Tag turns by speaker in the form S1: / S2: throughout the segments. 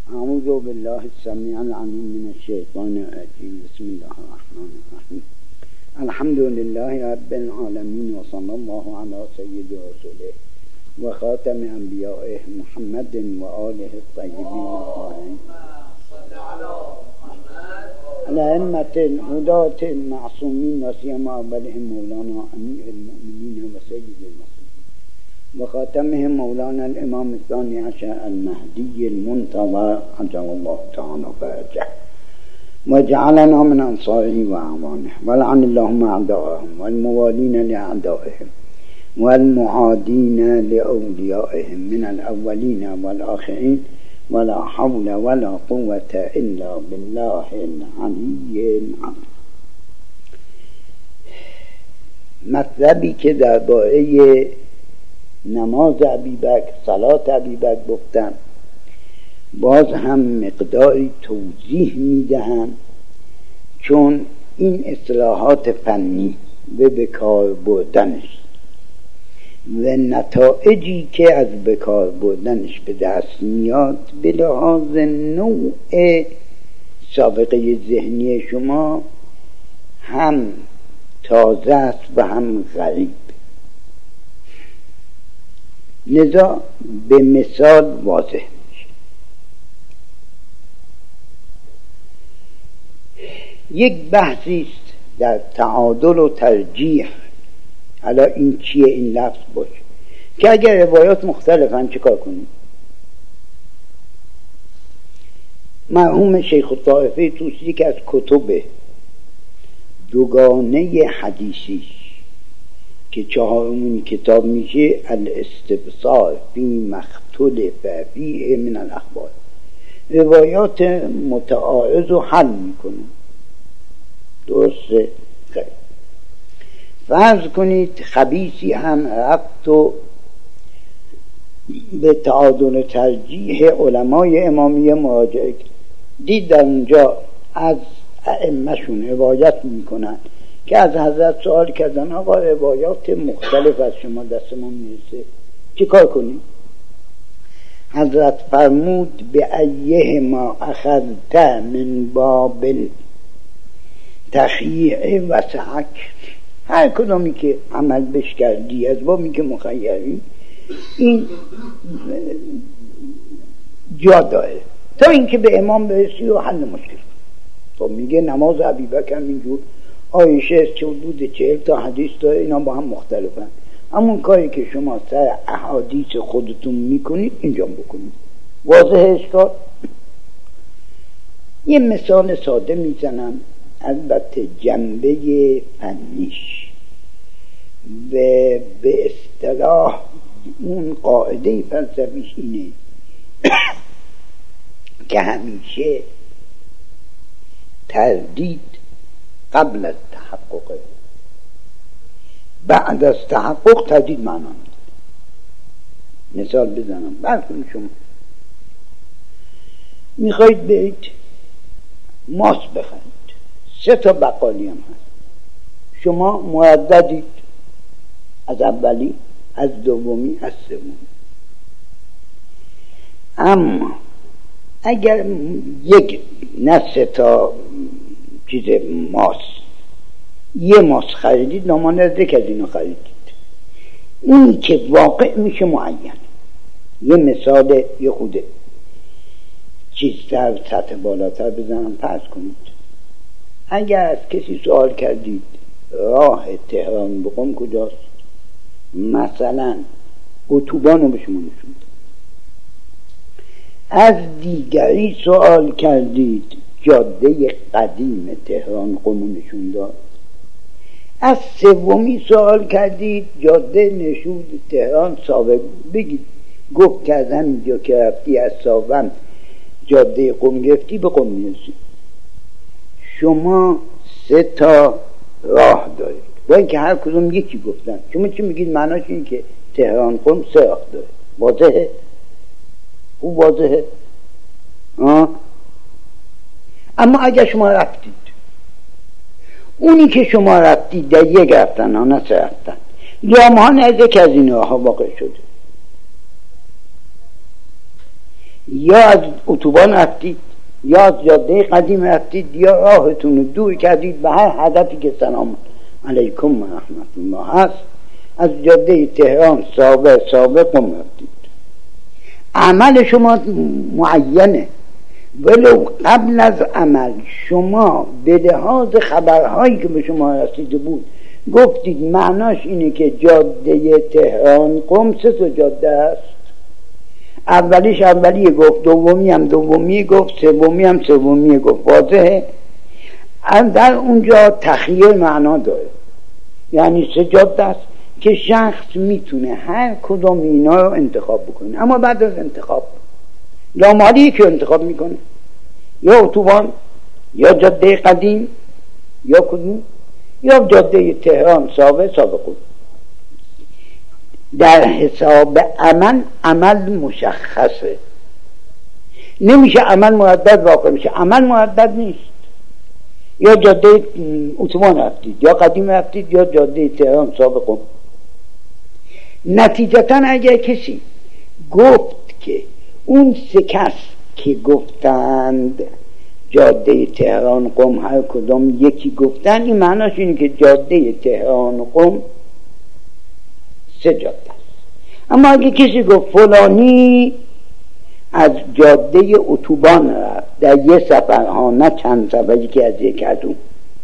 S1: اعوذ بالله السمیع العلیم من الشیطان الرجیم. بسم الله الرحمن الرحیم. الحمد لله رب العالمین و صلی الله علی سید رسوله و خاتم انبیائه محمد و آله الطیبین الطاهرین الائمة الهداة المعصومین و سیما اولهم مولانا امیر المؤمنین و سید المسلمین و خاتمهم مولانا الامام الثانی عشر المهدی المنتظر عجل الله تعالی فرجه و جعلنا من انصاره و اعوانه ولعن اللهم اعداءهم والموالین لاعدائهم والمعادین لاولیائهم من الاولین والآخرین ولا حول ولا قوة الا بالله العلی العظیم. مطلبی که درباره نماز ابیبکر، صلات ابیبکر گفتم، باز هم مقداری توضیح میدهم، چون این اصطلاحات فنی و بکار بردنش و نتایجی که از بکار بردنش به دست میاد به لحاظ نوع سابقه ذهنی شما هم تازه است و هم غریب. لذا به مثال واضح میشه. یک بحثی است در تعادل و ترجیح. حالا این چیه این لفظ باشه که اگر روایات مختلفن چه کار کنیم؟ مرحوم شیخ الطائفه طوسی که از کتب دوگانه حدیثیش که چهارمین کتاب میشه الاستبصار فی ما اختلف فیه من الاخبار، روایات متعارض رو حل میکنه. درسته؟ خیلی. فرض کنید خبیثی هم رفت و به تعادل ترجیح علمای امامیه مراجعه کرد، دید در اونجا از ائمه‌شون روایت میکنن که از حضرت سوال کردن آقا روایات مختلف از شما دست ما میرسه، چه کار کنیم؟ حضرت فرمود به ایه ما اخذت من باب تخییع و سعک، هر کدومی که عمل بش کردی از بابی که مخیری این جا داره تا اینکه به امام برسی و حل مشکل. تو میگه نماز ابیبکر اینجور، عایشه 40 تا حدیث داره، اینا با هم مختلفن. همون کاری که شما سر احادیث خودتون میکنید اینجا بکنید. واضحه اشکال؟ یه مثال ساده میزنم، البته جنبه فنیش و به اصطلاح اون قاعده فلسفیش اینه که همیشه تردید قبل از تحقق، بعد از تحقق تردید معنا نداره. مثال بزنم، برکنید شما میخواید برید ماست بخرید، 3 تا بقالی هم هست، شما مرددید از اولی، از دومی، از سومی. اما اگر یک نه 3 تا چیز ماست، یه ماست خریدید، نامانده یک از اینا خریدید، اونی که واقع میشه معین. یه مثال یه خوده چیزتر سطح بالاتر بزنم. فرض کنید اگر از کسی سوال کردید راه تهران به قم کجاست، مثلا اتوبان رو به شما نشون داد. از دیگری سوال کردید جاده قدیم تهران قم نشون داد. از سومی سوال کردید جاده نشود تهران ساوه بگید، گفت کردن اینجا که رفتی از ساوه جاده قم گرفتی به قم میرسی. شما 3 تا راه دارید با اینکه هر کدوم یکی گفتن. شما چی میگید؟ معناش این که تهران قم 3 راه داره. واضحه؟ خوب واضحه؟ اما اگر شما رفتید، اونی که شما رفتید در یک رفتن ها، نه 3 رفتن، جامعه از یک از این راه ها واقع شده، یا از اتوبان رفتید یا از جاده قدیم رفتید یا راهتون رو دور کردید به هر هدفی که سلام علیکم و رحمت الله هست، از جاده تهران سابق قم رفتید. عمل شما معینه، ولو قبل از عمل شما به لحاظ خبرهایی که به شما رسیده بود گفتید معناش اینه که جاده تهران قم 3 جاده است، اولیش اولیه گفت، دومی هم دومیه گفت، سومی هم سومیه گفت. واضحه؟ در اونجا تخییر معنا داره، یعنی 3 جاده است که شخص میتونه هر کدام اینا رو انتخاب بکنه. اما بعد از انتخاب لامالی که انتخاب میکنه یا اتوبان یا جاده قدیم یا کدوم یا جاده تهران سابق قم. در حساب عمل مشخصه، نمیشه عمل مردد واقع میشه. عمل مردد نیست، یا جاده اتوبان رفتید یا قدیم رفتید یا جاده تهران سابق قم. نتیجتا اگر کسی گفت که اون 3 کس که گفتند جاده تهران قم هر کدام یکی گفتن، این معناش اینه که جاده تهران قم 3 جاده است. اما اگه کسی گفت فلانی از جاده اتوبان رفت در یه سفر ها، نه چند سفر، یکی از یک کدوم،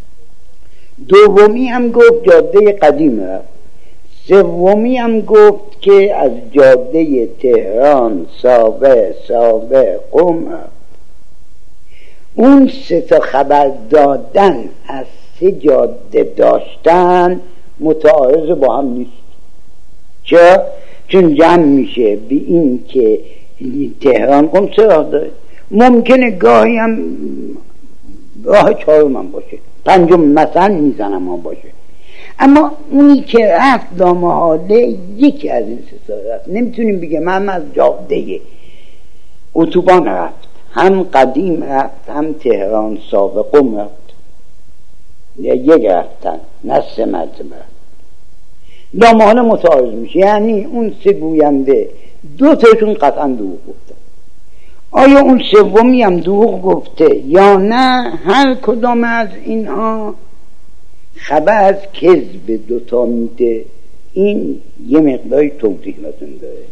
S1: دومی هم گفت جاده قدیم رفت، سومی هم گفت که از جاده تهران سابق قم رفت، اون 3 خبر دادن از 3 جاده داشتن متعارض با هم نیست. چرا؟ چون جمع میشه به این که تهران قم 3 راه داره، ممکنه گاهی هم راه 4 هم باشه، 5 مثلا میزنم هم باشه، اما اونی که رفت لامحاله یکی از این 3 رفت. نمیتونیم بگم من از جاده اتوبان رفت، هم قدیم رفت، هم تهران سابق قم رفت، یک رفتن، نه 3 مرتبه. لامحاله متعارض میشه، یعنی اون 3 گوینده 2 تاشون قطعا دروغ گفتن. آیا اون سومی هم دروغ گفته یا نه؟ هر کدام از اینها خبر از کذب 2 تا میده. این یه مقداری توضیح لازم داره.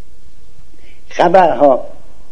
S1: خبرها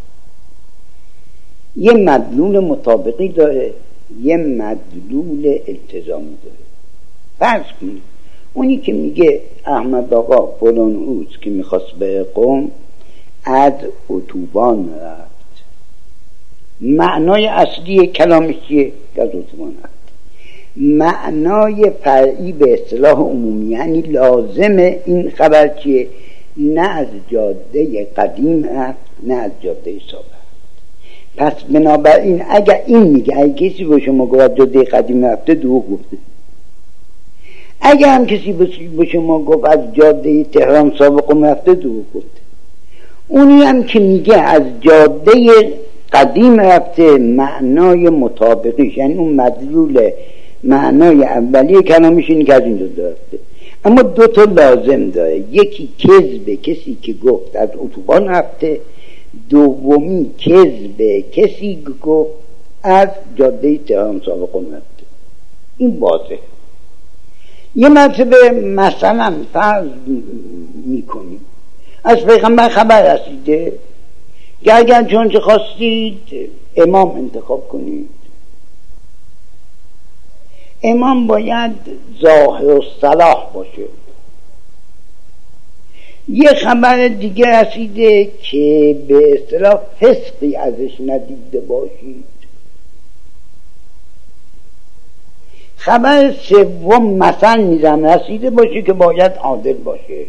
S1: یه مدلول مطابقی داره، یه مدلول التزامی داره. فرض کنید اونی که میگه احمد آقا فلان روز که میخواست به قم از اتوبان رفت، معنای اصلی کلامش چیه؟ که از اتوبان رفت. معنای فرعی به اصطلاح عمومی یعنی لازم این خبر چیه؟ نه از جاده قدیم رفت نه از جاده سابق. پس بنابراین اگر این میگه، اگه کسی به شما گفت جاده قدیم رفته، دروغ گفته. اگر هم کسی به شما گفت از جاده تهران سابق قم رفته، دروغ گفته. اونی هم که میگه از جاده قدیم رفته، معنای مطابقیش یعنی اون مدلول معنای اولیه کلامش اینه که از اینجا رفته. اما 2 تا لازم داره، یکی کذب کسی که گفت از اتوبان رفته، دومی کذب کسی که گفت از جاده تهران سابق قم رفته. این واضحه. یه مرتبه مثلا فرض میکنیم از پیغمبر خبر رسیده که اگر چون چه خواستید امام انتخاب کنید، امام باید ظاهر الصلاح باشه. یه خبر دیگه رسیده که به اصطلاح فسقی ازش ندیده باشید. خبر سوم مثلا میزم رسیده باشه که باید عادل باشه.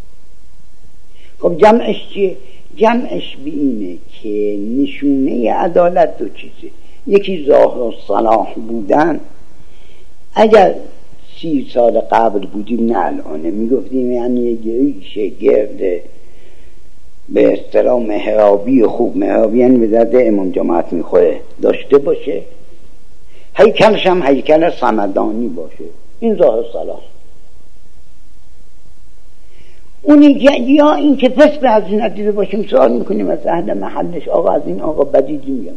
S1: خب جمعش چیه؟ جمعش به اینه که نشونه عدالت 2 چیزه. یکی ظاهر الصلاح بودن. اگر 30 سال قبل بودیم، نه الانه، میگفتیم یعنی یه ریشه گرده به اصطلاح محرابی خوب، محرابی یعنی به درد امام جماعت میخوره، داشته باشه، هیکلش هم هیکل صمدانی باشه. این ظاهر صلاح. اونی که یا این که فسق از این ندیده باشیم سوال میکنیم از اهل محلش، آقا از این آقا بدیدی میگم.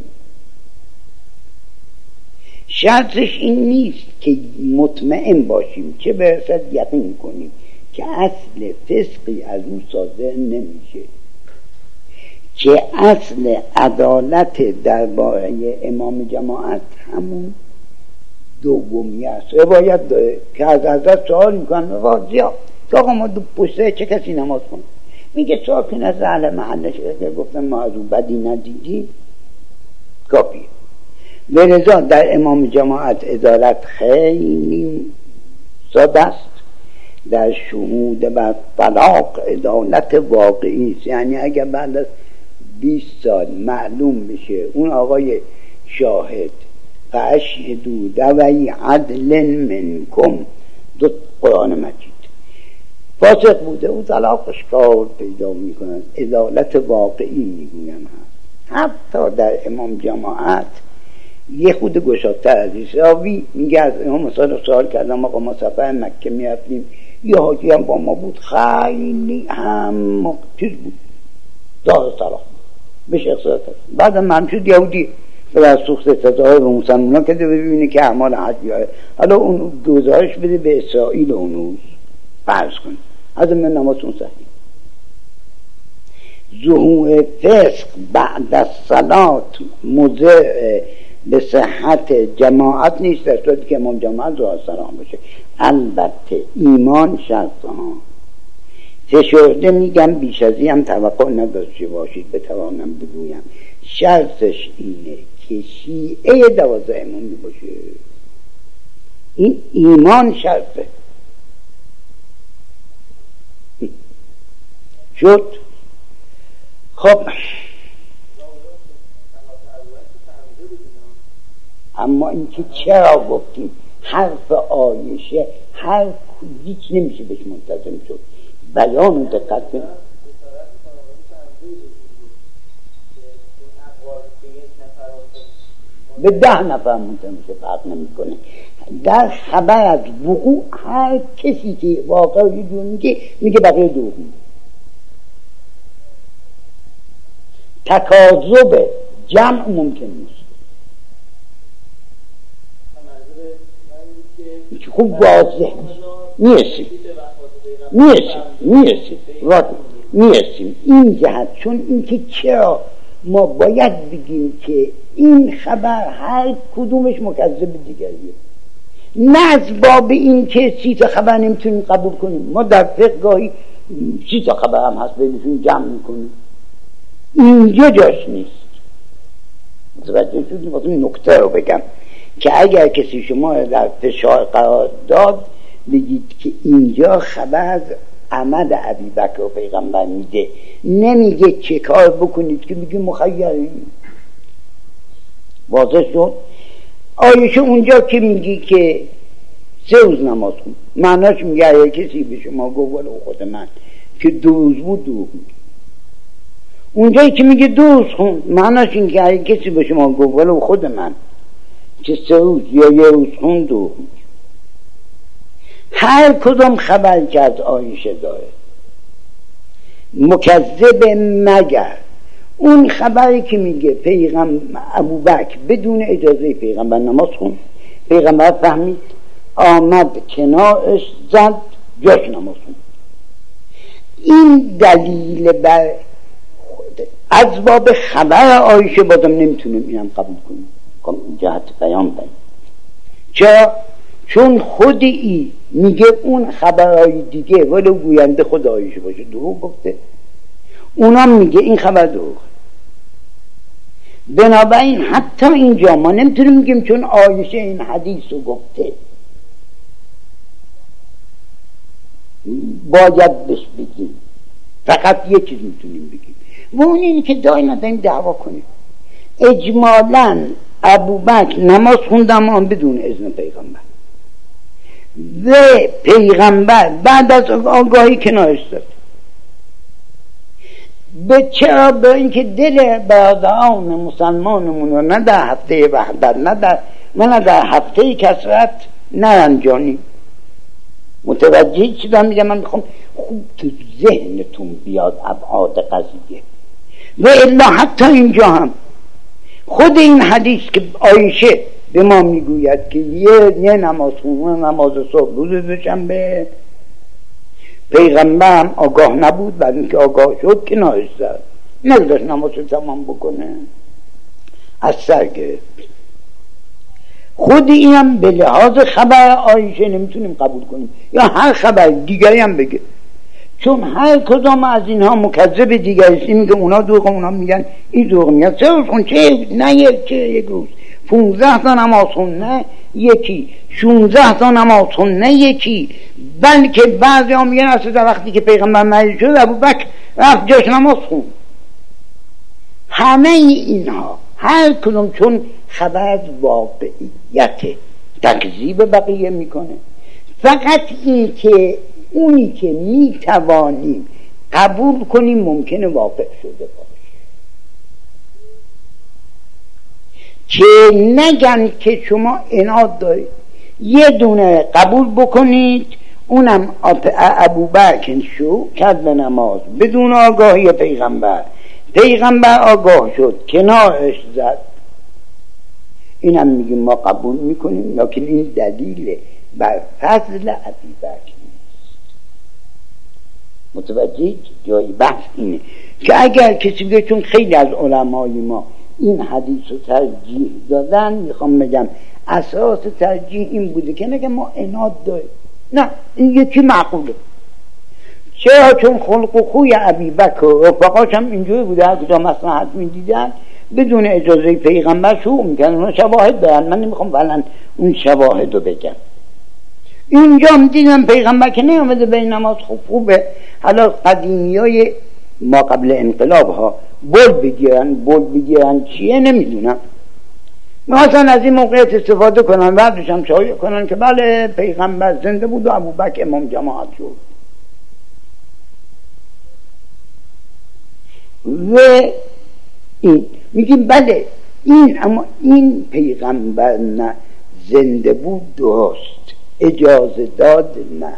S1: شرطش این نیست که مطمئن باشیم چه برسد یقین کنیم که اصل فسقی از اون صادر نمیشه، که اصل عدالت درباره امام جماعت همون دومی است. روایت داره که از حضرت سوال میکنن واضحا که آقا ما دو پشته چه کسی نماز کنه؟ میگه سوال کن از اهل محلش که گفتن ما از اون بدی ندیدیم کافیه. ولذا در امام جماعت عدالت خیلی ساده است. در شهود و طلاق عدالت واقعی است، یعنی اگر بعد از 20 سال معلوم بشه اون آقای شاهد فاشهدوا ذوی عدل منکم، دو قرآن مجید، فاسق بوده و طلاقش کار پیدا میکنن، عدالت واقعی میگویم هست. حتی در امام جماعت یه خود گشادتر از راوی میگه از امام سوال کردم آقا ما سفر مکه میرفتیم یه حاجی هم با ما بود خیلی هم چیز بود دار طلاق بهش اقصاد کرد، بعد من شد یهودی و سوخت تظاهر به مسلمان ها کده ببینه که اعمال حج بیاره، حالا اون گزارش بده به اسرائیل اونوز فرض کن از من نمازون صحیح. ظهور فسق بعد از صلات مضر به صحت جماعت نیست، در صورتی که امام جماعت ظهر سلام باشه. البته ایمان شرط ها تشهده میگم بیش از این هم توقع نداشته باشید بتوانم بگویم شرطش اینه که شیعه 12 امامی باشه. این ایمان شرطه. شد خب اما این که چرا گفتیم حرف عایشه هر هیچ نمیشه بهش منتظم شد، بیان و دقت به 10 نفر منتظم میشه، فرق نمیکنه. در خبر از وقوع هر کسی که واقعا یه جور میگه بقیه دروغ میگه. تکاذب جمع ممکن نیست. خوب واضح میرسیم این جهت، چون اینکه چرا ما باید بگیم که این خبر هر کدومش مکذب دیگریه، نه از باب این که 30 تا خبر نمیتونیم قبول کنیم. ما در فقه گاهی 30 تا خبر هم هست بینشون جمع میکنیم، اینجا جاش نیست. متوجه شدید؟ واسه این نکته رو بگم که اگر کسی شما در فشار قرار داد بگید که اینجا خبر از عمد ابوبکر و پیغمبر میده، نمیگه چه کار بکنید که میگه مخیرین. واضح شد؟ آیشه اونجا که میگی که 3 روز نماز کن، معناش میگه اگر کسی به شما گفت ولو خود من که 2 روز بود دروغ میگه. اونجایی که میگه 2 روز خون، معناش این که اگر کسی به شما گفت ولو خود من که 3 روز یا 1 روز خون دروغ میگه. هر کدوم خبر که از عایشه داره مکذب، مگر اون خبری که میگه پیغمبر ابوبکر بدون اجازه پیغمبر نماز خون، پیغمبر فهمید آمد کنارش زد جاش نماز خون. این دلیل بر از باب خبر عایشه بازم نمیتونیم اینم قبول کنیم. خب جهت بیان بین چرا؟ چون خودی میگه اون خبرهای دیگه ولو گوینده خود عایشه باشه دروغ گفته، اونم میگه این خبر دروغ. بنابراین حتی اینجا ما نمیتونیم میگیم چون عایشه این حدیث رو گفته باید بهش بگیم. فقط یه چیز میتونیم بگیم و اون اینه که دائما داریم دعوا کنیم. اجمالاً ابوبکر نماز خوندم آن بدون اذن پیغمبر و پیغمبر بعد از آگاهی کنارش داد. به چرا؟ به اینکه دل برادران مسلمانمون رو نه در هفته وحدت نه در هفته کثرت نرنجانیم. متوجه چی دارم میگم؟ من میخوام خوب تو ذهنتون بیاد ابعاد قضیه. و الا حتی اینجا هم خود این حدیث که عایشه به ما میگوید که یه نماز خونه، نماز صبح روز دوشنبه، پیغمبر هم آگاه نبود، بعد اینکه آگاه شد که ناهش زد، نگذاشت نماز رو تمام بکنه، از سر گرفت. خود اینم به لحاظ خبر عایشه نمیتونیم قبول کنیم، یا هر خبر دیگری هم بگه، چون هر کدام از اینها مکذب دیگری است. این که اونا دروغ، اونا میگن این دروغ میگن. 3 روز خون چه نه یک روز، 15 تا نماز خون نه یکی، 16 تا نماز خون نه یکی، بلکه بعضی ها میگن اصلا وقتی که پیغمبر مریض شد ابوبکر رفت جاش نماز خون. همه اینها هر کدوم چون خبر از واقعیت تکذیب بقیه میکنه. فقط این که اونی که میتوانیم قبول کنیم ممکنه واقع شده باشه، که نگن که شما عناد دارید یه دونه قبول بکنید، اونم ابوبکر شو کرد به نماز بدون آگاهی پیغمبر آگاه شد کنارش زد، اینم میگیم ما قبول میکنیم، لیکن این دلیل بر فضل ابوبکر نیست. متوجه جای بحث اینه که اگر کسی بگه، چون خیلی از علمای ما این حدیث رو ترجیح دادن، میخوام بگم اساس ترجیح این بوده که نگه ما عناد داریم، نه این یکی معقوله. چرا؟ چون خلق و خوی ابوبکر و رفقاش هم اینجوری بوده، هر کجا مصلحت میدیدن بدون اجازه پیغمبر شروع میکنن، اونا شواهد دارن، من نمیخوام فعلا اون شواهد رو بگم. اینجا هم دیدم پیغمبر که نیامده به این نماز خوبه. حالا قدیمی های ما قبل انقلاب ها بول بگیرن چیه نمیدونم، مثلا از این موقعیت استفاده کنن، بعدش هم شایع کنن که بله پیغمبر زنده بود و ابوبکر امام جماعت شد. و این میگیم بله این، اما این پیغمبر نه زنده بود درست، اجازه داد نه.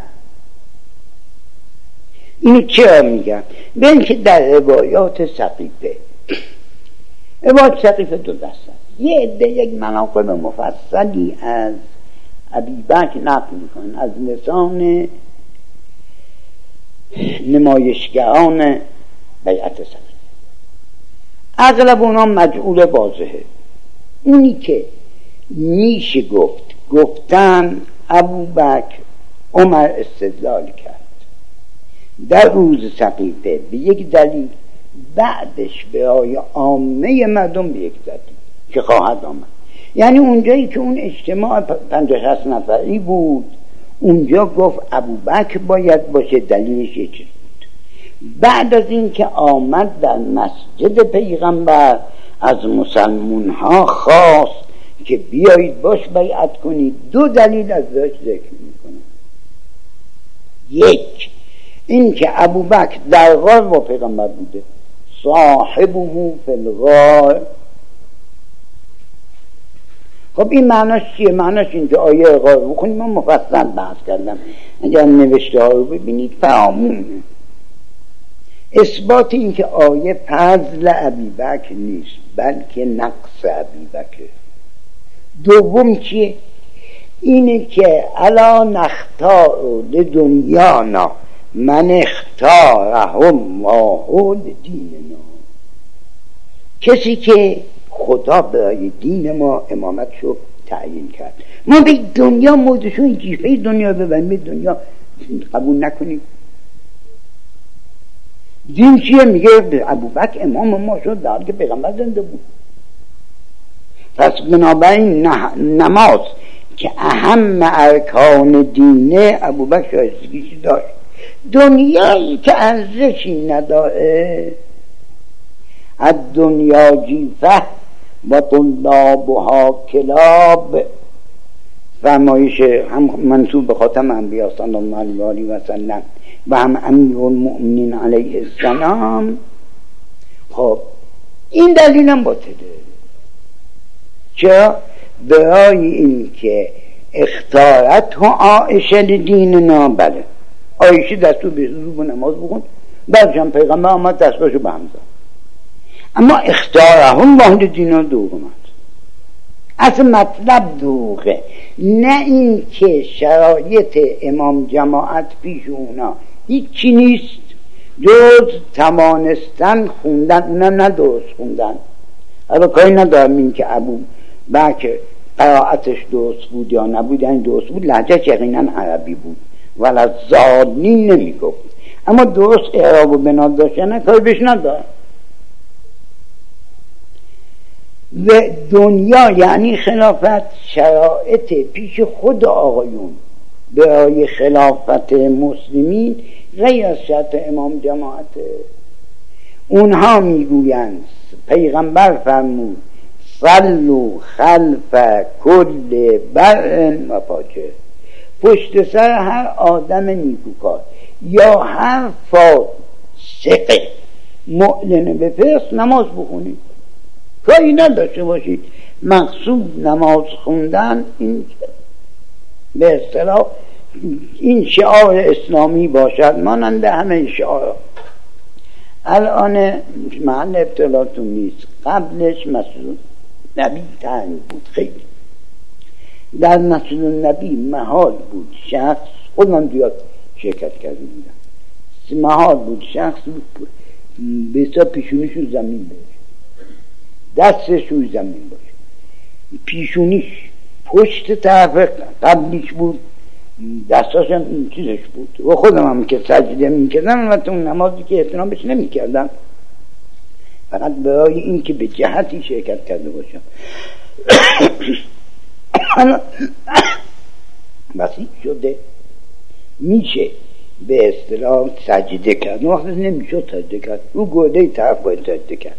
S1: اینو چرا میگم؟ به اینکه در روایات سقیفه 2 دست، یه عده یک مناقب مفصلی از ابوبکر نقل میکنن از لسان نمایشگران بیعت سقیفه. اغلب اونا مجعول واضحه. اونی که میشه گفتن ابوبکر عمر استدلال کرد در روز سقیفه به یک دلیل، بعدش برای عامه مردم به یک دلیل که خواهد آمد. یعنی اونجایی که اون اجتماع 50-60 نفری بود، اونجا گفت ابوبکر باید باشه، دلیلش یه چیز بود. بعد از این که آمد در مسجد پیغمبر از مسلمون ها خواست که بیایید باش بیعت کنید، 2 دلیل از ذکر میکنه. یک، این که ابوبکر در غار با پیغمبر بوده، صاحبه فی الغار. خب این معناش چیه؟ معناش این که آیه غار بخونیم، من مفصل بحث کردم، اگر نوشته ها رو ببینید فهمونه. اثبات این که آیه فضل ابوبکر نیست بلکه نقص ابوبکر. دوم چیه؟ اینه که الا نختار لدنیانا من اختارهم الله دیننا، کسی که خدا برای دین ما امامتشو تعیین کرد، ما به دنیا موضوعشو این جیفه دنیا ببریم، به دنیا قبول نکنیم. دین چیه؟ میگه ابوبکر امام ما شد در حالی که پیغمبر زنده بود. پس بنابراین نماز که اهم ارکان دینه ابوبکر شایستگیش داشت. دنیایی که ارزشی نداره، از دنیا جیفه و طلابها کلاب، فرمایش هم منصوب به خاتم انبیا صلی الله علیه و سلم و هم امیر المؤمنین علیه السلام. خب این دلیل هم باطله. چرا؟ برای این که اختارت عایشه دیننا، بله عایشه دستور به حضور نماز بخون، بعدش هم پیغمبر آمد دستاشو به هم زد. اما اختارهم واحد دینا دوغ اومد. اصل مطلب دوغه، نه این که شرایط امام جماعت پیش اونا هیچی نیست جز توانستن خوندن، اونم نه درست خوندن. حالا کاری ندارم این که ابو بکر قرائتش درست بود یا نبود، یعنی درست بود، لهجهش یقینا عربی بود ولی زالین نمی گفت، اما درست اعراب و بنا داشتن کاری بهش ندارم. و دنیا یعنی خلافت شرایط پیش خود آقایون برای خلافت مسلمین غیر از شرط امام جماعت. اونها میگویند پیغمبر فرمود صلوا خلف کل برء و فاجر، پشت سر هر آدم نیکوکار یا هر فاسق معلن به فسق نماز بخونید، کاری نداشته باشید. مقصود نماز خوندن این به اصطلاح این شعار اسلامی باشد مانند همه شعار. الان محل ابتلاتون نیست، قبلش مسجد نبی تنگ بود، خیلی در مسجد نبی محال بود شخص، خودم زیاد شرکت کرده بودم، محال بود شخص بود بسا پیشونیش رو زمین باشه، دستش رو زمین باشه، پیشونیش پشت طرف قبلیش بود، دستاش هم این چیزش بود. و خودم هم که سجده میکردم و اون نمازی که احترام بهش نمیکردم، فقط برای این که به جهتی شرکت کرده باشم. وسیع شده میشه به اصطلاح سجده کرد، وقتی نمیشد سجده کرد، رو گرده طرف باید سجده کرد.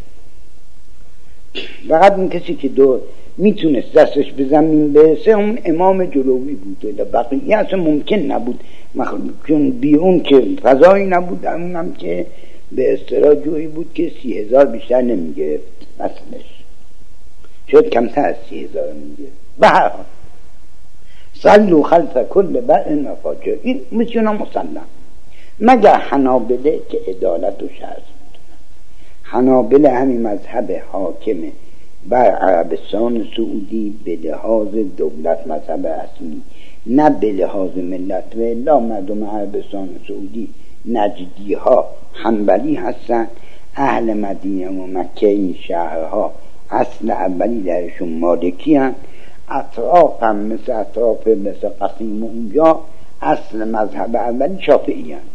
S1: فقط اون کسی که دور میتونست دستش به زمین برسه اون امام جلوی بود، بقیه اصلا ممکن نبود، چون بیرون که فضایی نبود، اونم که به اصطلاح جویی بود که 30,000 بیشتر نمیگرفت، اصلش شد کمتر از 30,000 میگرفت. به هر حال صلوا خلف کل برء و فاجر، این میتونه مسلم، مگر حنابله که عدالت و شرط میتونن. حنابله همین مذهب حاکمه بر عربستان سعودی به لحاظ دولت، مذهب اصلی، نه به لحاظ ملت. و الا مردم عربستان سعودی نجدی ها حنبلی هستن، اهل مدینه و مکه این شهرها اصل اولی درشون مالکی هستن، اطراف هم مثل اطراف مثل قصیم اونجا اصل مذهب اولی شافعی هستن.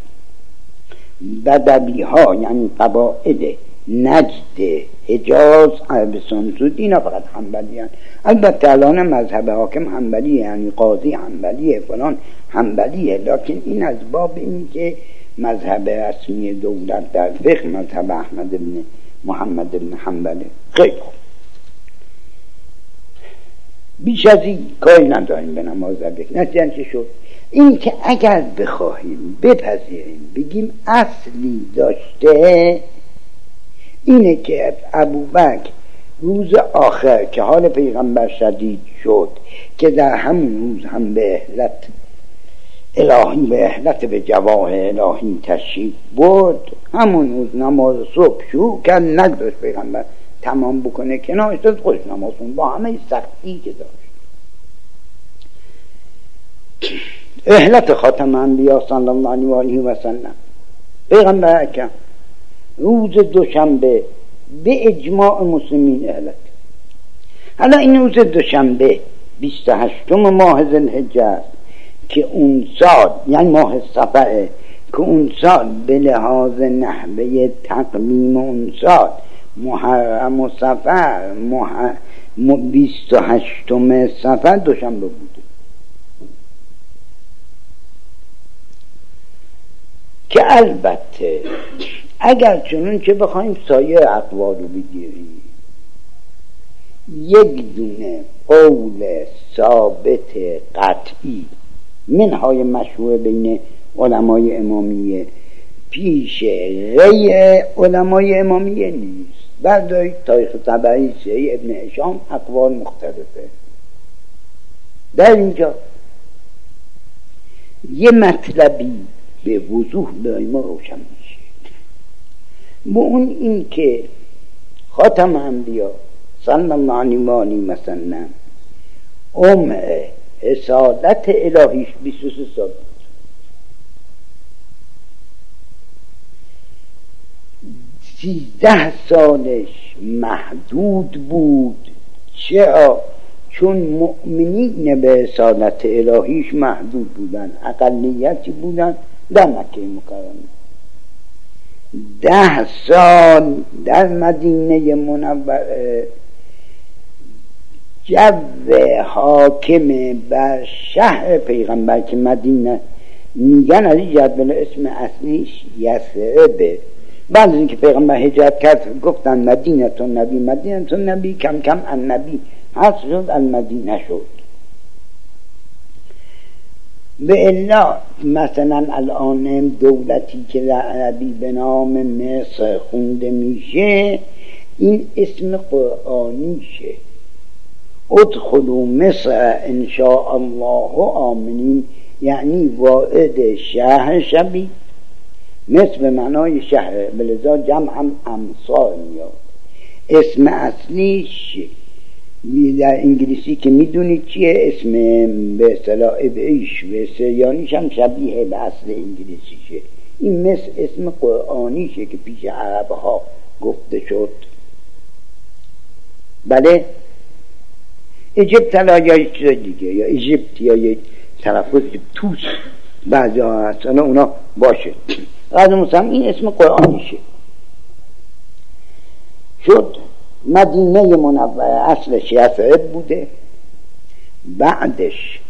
S1: بدوی ها یعنی قبائل نجد، حجاز، عربستان سعودی اینا فقط حنبلی هستن. البته الان مذهب حاکم حنبلیه، یعنی قاضی حنبلیه، فلان حنبلیه، لکن این از باب این که مذهب رسمی دولت در فقه مذهب احمد بن محمد بن حنبله. خیلی خوب، بیش از این کاری نداریم به نماز بک. نتیجه چه شد؟ این که اگر بخواهیم بپذیریم بگیم اصلی داشته، اینه که ابوبکر روز آخر که حال پیغمبر شدید شد که در همون روز هم به اهلت الهی، به اهلت به جواه الهی تشریف برد، همون روز نماز صبح شروع کرد، نگذاشت پیغمبر تمام بکنه، کنارش داد خودش نماز خوند با همه سختی که داشت. اهلت خاتم انبیا صلی الله علیه و سلم، پیغمبر اکرم روز دوشنبه به اجماع مسلمین اهلت. حالا این روز دوشنبه 28 ماه ذوالحجه است که اون سال، یعنی ماه صفر، که اون سال به لحاظ نحوه تقویم اون سال محرم و صفر 28 صفر دوشنبه بوده. که البته اگر چنون که بخوایم سایر اقوال رو بگیریم، یک دونه قول ثابت قطعی منهای مشهور بین علمای امامیه پیش غیر علمای امامیه نیست. بردارید تاریخ طبری، سیره ابن هشام، اقوال مختلفه. در اینجا یه مطلبی به وضوح به ما روشن میشه. با اون این که خاتم انبیا صلی الله علیه و آله و سلم عمر حسادت الهیش 23 سال بود. 13 سالش محدود بود. چرا؟ چون مؤمنین به حسادت الهیش محدود بودن، اقلیتی بودن در مکه مکرمه. 10 سال در مدینه منوره جو حاکم بر شهر پیغمبر که مدینه میگن از این جدول اسم اصلیش یثربه. بعد از اینکه پیغمبر هجرت کرد گفتن مدینه تون نبی، مدینه تون نبی، کم کم النبی هست شد، المدینه شد. به الا مثلا الان دولتی که در عربی به نام مصر خونده میشه این اسم قرآنیشه، ادخلوا مصر ان شاء الله آمنین، یعنی وارد شهر شوید. مصر به معنای شهر، بلذا جمع هم امصار میاد. اسم اصلیش در انگلیسی که میدونید چیه، اسم به اصطلاح ابعیش و سریانیش هم شبیه به اصل انگلیسیشه. این مصر اسم قرآنیشه که پیش عربها گفته شد. بله ایجپت یا یک چیز دیگه، یا ایجپت یا یک تلفظ توس بعضی ها هست اونا باشه. قدر مسلم این اسم قرآنیشه. شد مدینه منوره اصلش یثرب بوده، بعدش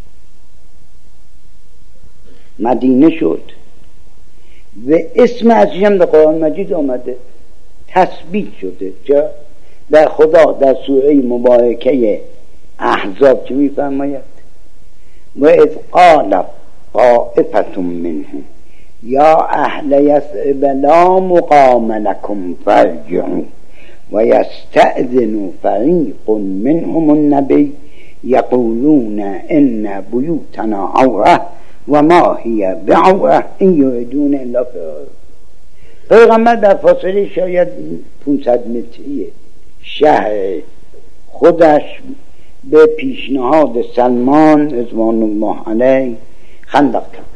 S1: مدینه شد و اسم ازش هم در قرآن مجید آمده، تثبیت شده. چرا؟ در خدا در سوره مبارکه احزاب چه میفرماید؟ و اذ قال طائفة منهم یا اهل یثرب لا مقام لكم فارجعوا و یستأذن فریق منهم النبی یقولون ان بیوتنا عوره و ما هی بعوره ان یریدون الا فرارا. پیغمبر در فاصله شاید 500 متری شهر خودش به پیشنهاد سلمان رضوان الله علیه خندق کرد.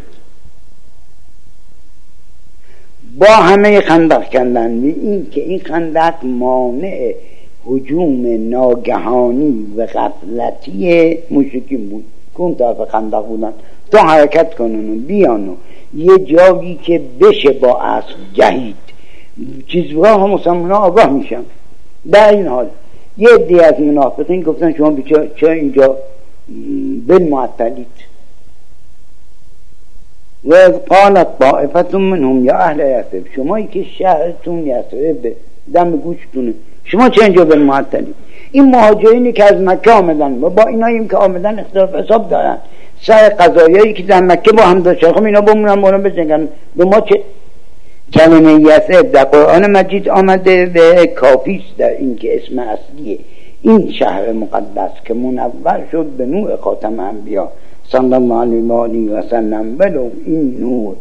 S1: با همه خندق کردن به این که این خندق مانع هجوم ناگهانی و غفلتی مشرکین بود که اون طرف خندق بودن تا حرکت کنن و بیان و یه جایی که بشه با اسب جهید چیزها هم مسلمان ها آگاه میشن. در این حال یه عده از منافقین گفتن شما چرا اینجا بالمعطلید؟ و از قالت طائفة منهم یا اهل یثرب، شمایی که شهرتون یثرب دم گوشتونه، شما چرا اینجا بالمعطلید؟ این مهاجرینی که از مکه آمدن و با ایناییم که آمدن اختلاف حساب دارن سر قضایایی که در مکه با هم داشتن، خب اینا بمونن با اونا بجنگن، به ما چه؟ کلمه یثرب در قرآن مجید آمده و کافیست در این که اسم اصلیه این شهر مقدس که منور شد به نور خاتم انبیا صلی الله علیه و آله و سلم، ولو این نور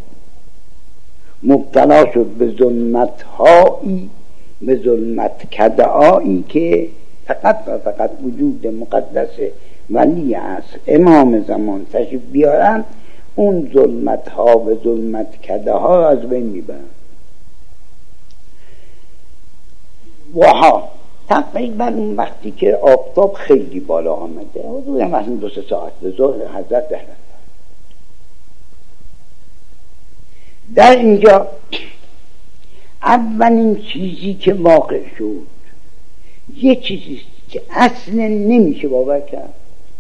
S1: مبتلا شد به ظلمت‌هایی، به ظلمت کده‌هایی که فقط و فقط وجود مقدس ولی عصر امام زمان تشریف بیارن، اون ظلمت‌ها و ظلمت کده‌ها را از بین میبرن. وها تقریبا اون وقتی که آفتاب خیلی بالا آمده، حدودا مثلا 2-3 ساعت به ظهر حضرت رحمت در اینجا اولین چیزی که واقع شد یه چیزی که اصلا نمیشه باور کرد.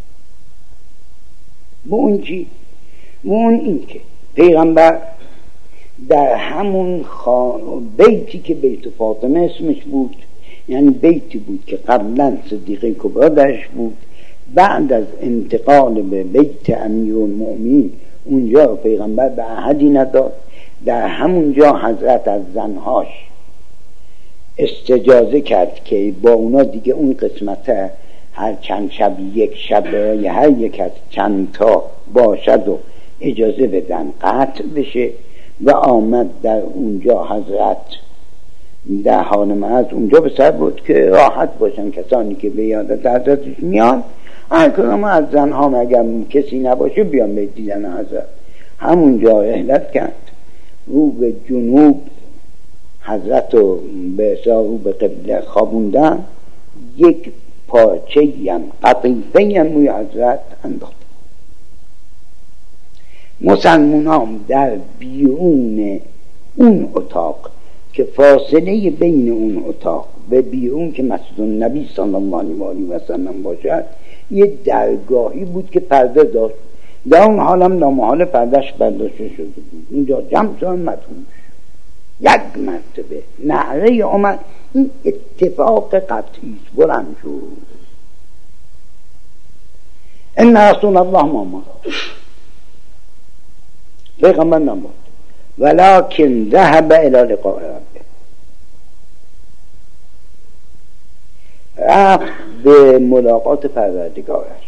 S1: با اون چی؟ با اون این که پیغمبر در همون بیتی که بیت فاطمه اسمش بود، یعنی بیتی بود که قبلا صدیقه کبرا درش بود، بعد از انتقال به بیت امیرالمؤمنین اونجا پیغمبر به احدی نداد. در همونجا حضرت از زنهاش استجازه کرد که با اونا دیگه اون قسمت هر چند شب یک شب برای هر یک از چند تا باشد و اجازه بدن قطع بشه و آمد در اونجا حضرت در حال مرض اونجا به سر بود که راحت باشن کسانی که به یادت حضرتش میان. هر کدام از زنها اگر کسی نباشه بیان به دیدن حضرت. همونجا رحلت کرد، رو به جنوب حضرت رو به رو به قبله خوابوندن، یک پارچه هم قطیفه هم روی حضرت انداخت. مسلمانان در بیرون اون اتاق که فاصله بین اون اتاق و بیرون که مسجد النبی صلی الله علیه و سلم باشد یه درگاهی بود که پرده داشت. در اون حالم نامحال پردهش برداشته شده بود. اونجا جمع شدن مدفون شد. یک مرتبه نعره آمد. این اتفاق قطعی بلند شد. ان رسول الله ما مات، پیغمبر نمود، ولكن ذهب الى لقاء ربه، رفت به ملاقات پروردگارش.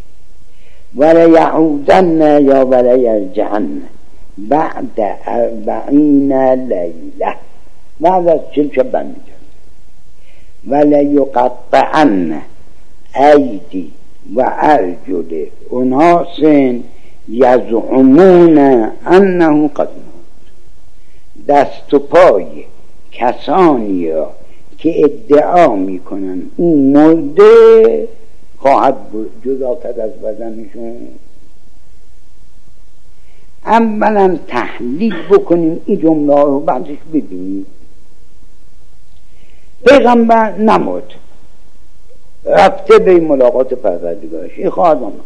S1: ولیعودن یا ولیرجعن بعد 40 لیله، بعد از 40 شب برمیگرد. ولیقطعن ایدی و ارجل اناس یزعمون انه قد مات، دست و پای کسانی را که ادعا میکنن اون مرده خواهد جدا کرد از بدنشون. اولا تحلیل بکنیم این جمله رو، بعدش ببینیم. پیغمبر نمود، رفته به ملاقات پروردگارش، این خواهد آمد.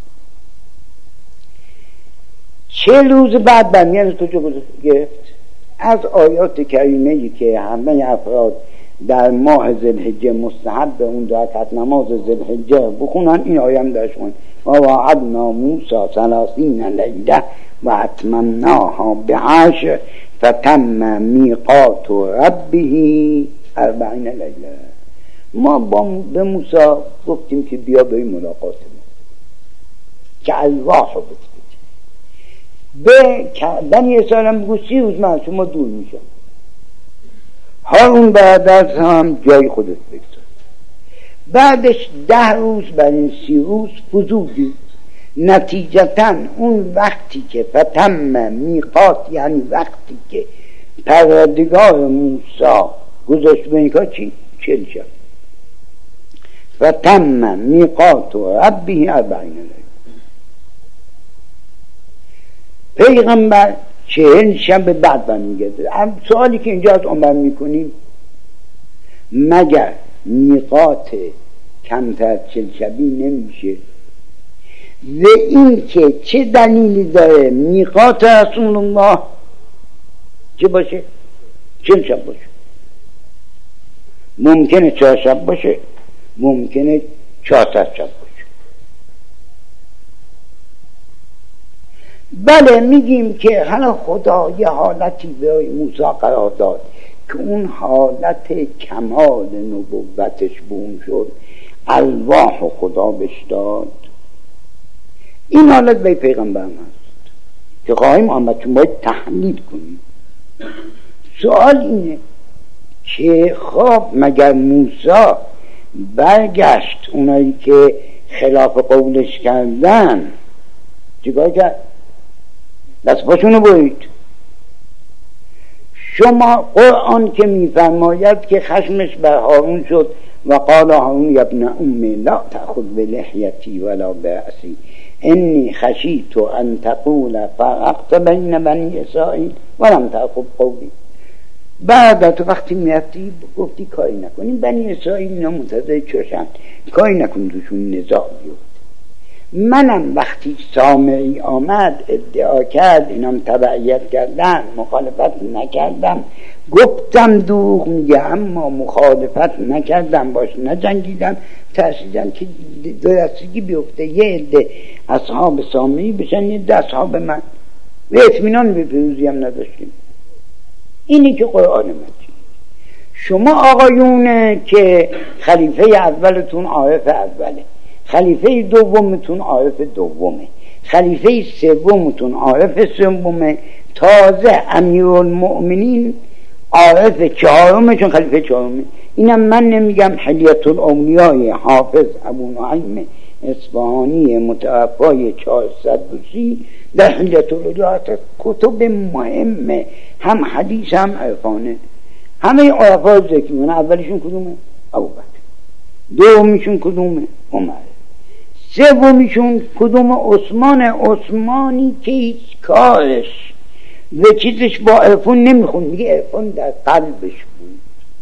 S1: 40 روز بعد برمیاد تو چه گرفت؟ از آیات کریمه‌ای که همه افراد در ماه ذوالحجه مستحب به اون رکعت نماز ذوالحجه بخونن، این آیه هم درش خوند: و وعدنا موسی 30 لیله و اتممناها ب10 فتم میقات ربه 40 لیله. ما به موسی گفتیم که بیا به ملاقات ما که الواح رو بده. به بنی اسرائیل هم بگو 30 روز من از شما دور میشم. هارون برادرت هم جای خودت بگذار. بعدش 10 روز بر این 30 روز فزودی. نتیجتا اون وقتی که فتم میقات، یعنی وقتی که پروردگار موسی گذاشت به این کار، چی؟ 40 شب. فتم میقات ربه 40 لیله. پیغمبر 40 شب بعد برمیگرده. سوالی که اینجا از عمر میکنیم، مگر میقات کمتر از 40 شبی نمیشه؟ و این که چه دلیلی داره میقات رسول الله چه باشه؟ 40 شب باشه. ممکنه 4 شب باشه، ممکنه 400 شب باشه. بله میگیم که حالا خدا یه حالتی به موسی قرار داد که اون حالت کمال نبوتش به اون شد، الواح خدا بهش داد. این حالت به پیغمبر هست که خواهیم آمد چون باید تحلیل کنیم. سوال اینه که خب مگر موسی برگشت اونایی که خلاف قولش کردن چیکار کرد؟ دست پاشونو برید. شما قرآن که میفرماید که خشمش بر هارون شد و قال هارون یا ابن امی لا تأخذ بلحیتی ولا برأسی انی خشیت ان تقول فرقت بین بنی اسرائیل ولم تأخذ قولی. بعد تو وقتی میرفتی گفتی کاری نکنیم، بنی اسرائیل اینا منتظر چشن، کاری نکن دوشون نزاع بیفته. منم وقتی سامعی آمد ادعا کرد اینام تبعیت کردن، مخالفت نکردم، گفتم دروغ میگه اما مخالفت نکردم، باش نجنگیدم، ترسیدم که دو دستگی بیفته، یه عده اصحاب سامعی بشن، یه عده اصحاب من، و اطمینان به پیروزی هم نداشتیم. اینی که قرآن مجید. شما آقایونه که خلیفه اولتون عارف اوله، خلیفه دومتون عارف دومه، خلیفه سومتون عارف سومه، تازه امیرالمؤمنین عارف چهارمشون خلیفه چهارمه. اینم من نمیگم، حلیة الاولیاء حافظ ابو نعیم اصفهانی متوفای 430 در حلیة الاولیاء کتب مهمه، هم حدیث هم عرفانه، همه عرفا ذکر میکنه. اولیشون کدومه؟ ابوبکر. دومیشون کدومه؟ عمر. سومیشون کدومه؟ عثمانی که هیچ کارش و چیزش با عرفان نمیخوند، میگه عرفان در قلبش بود.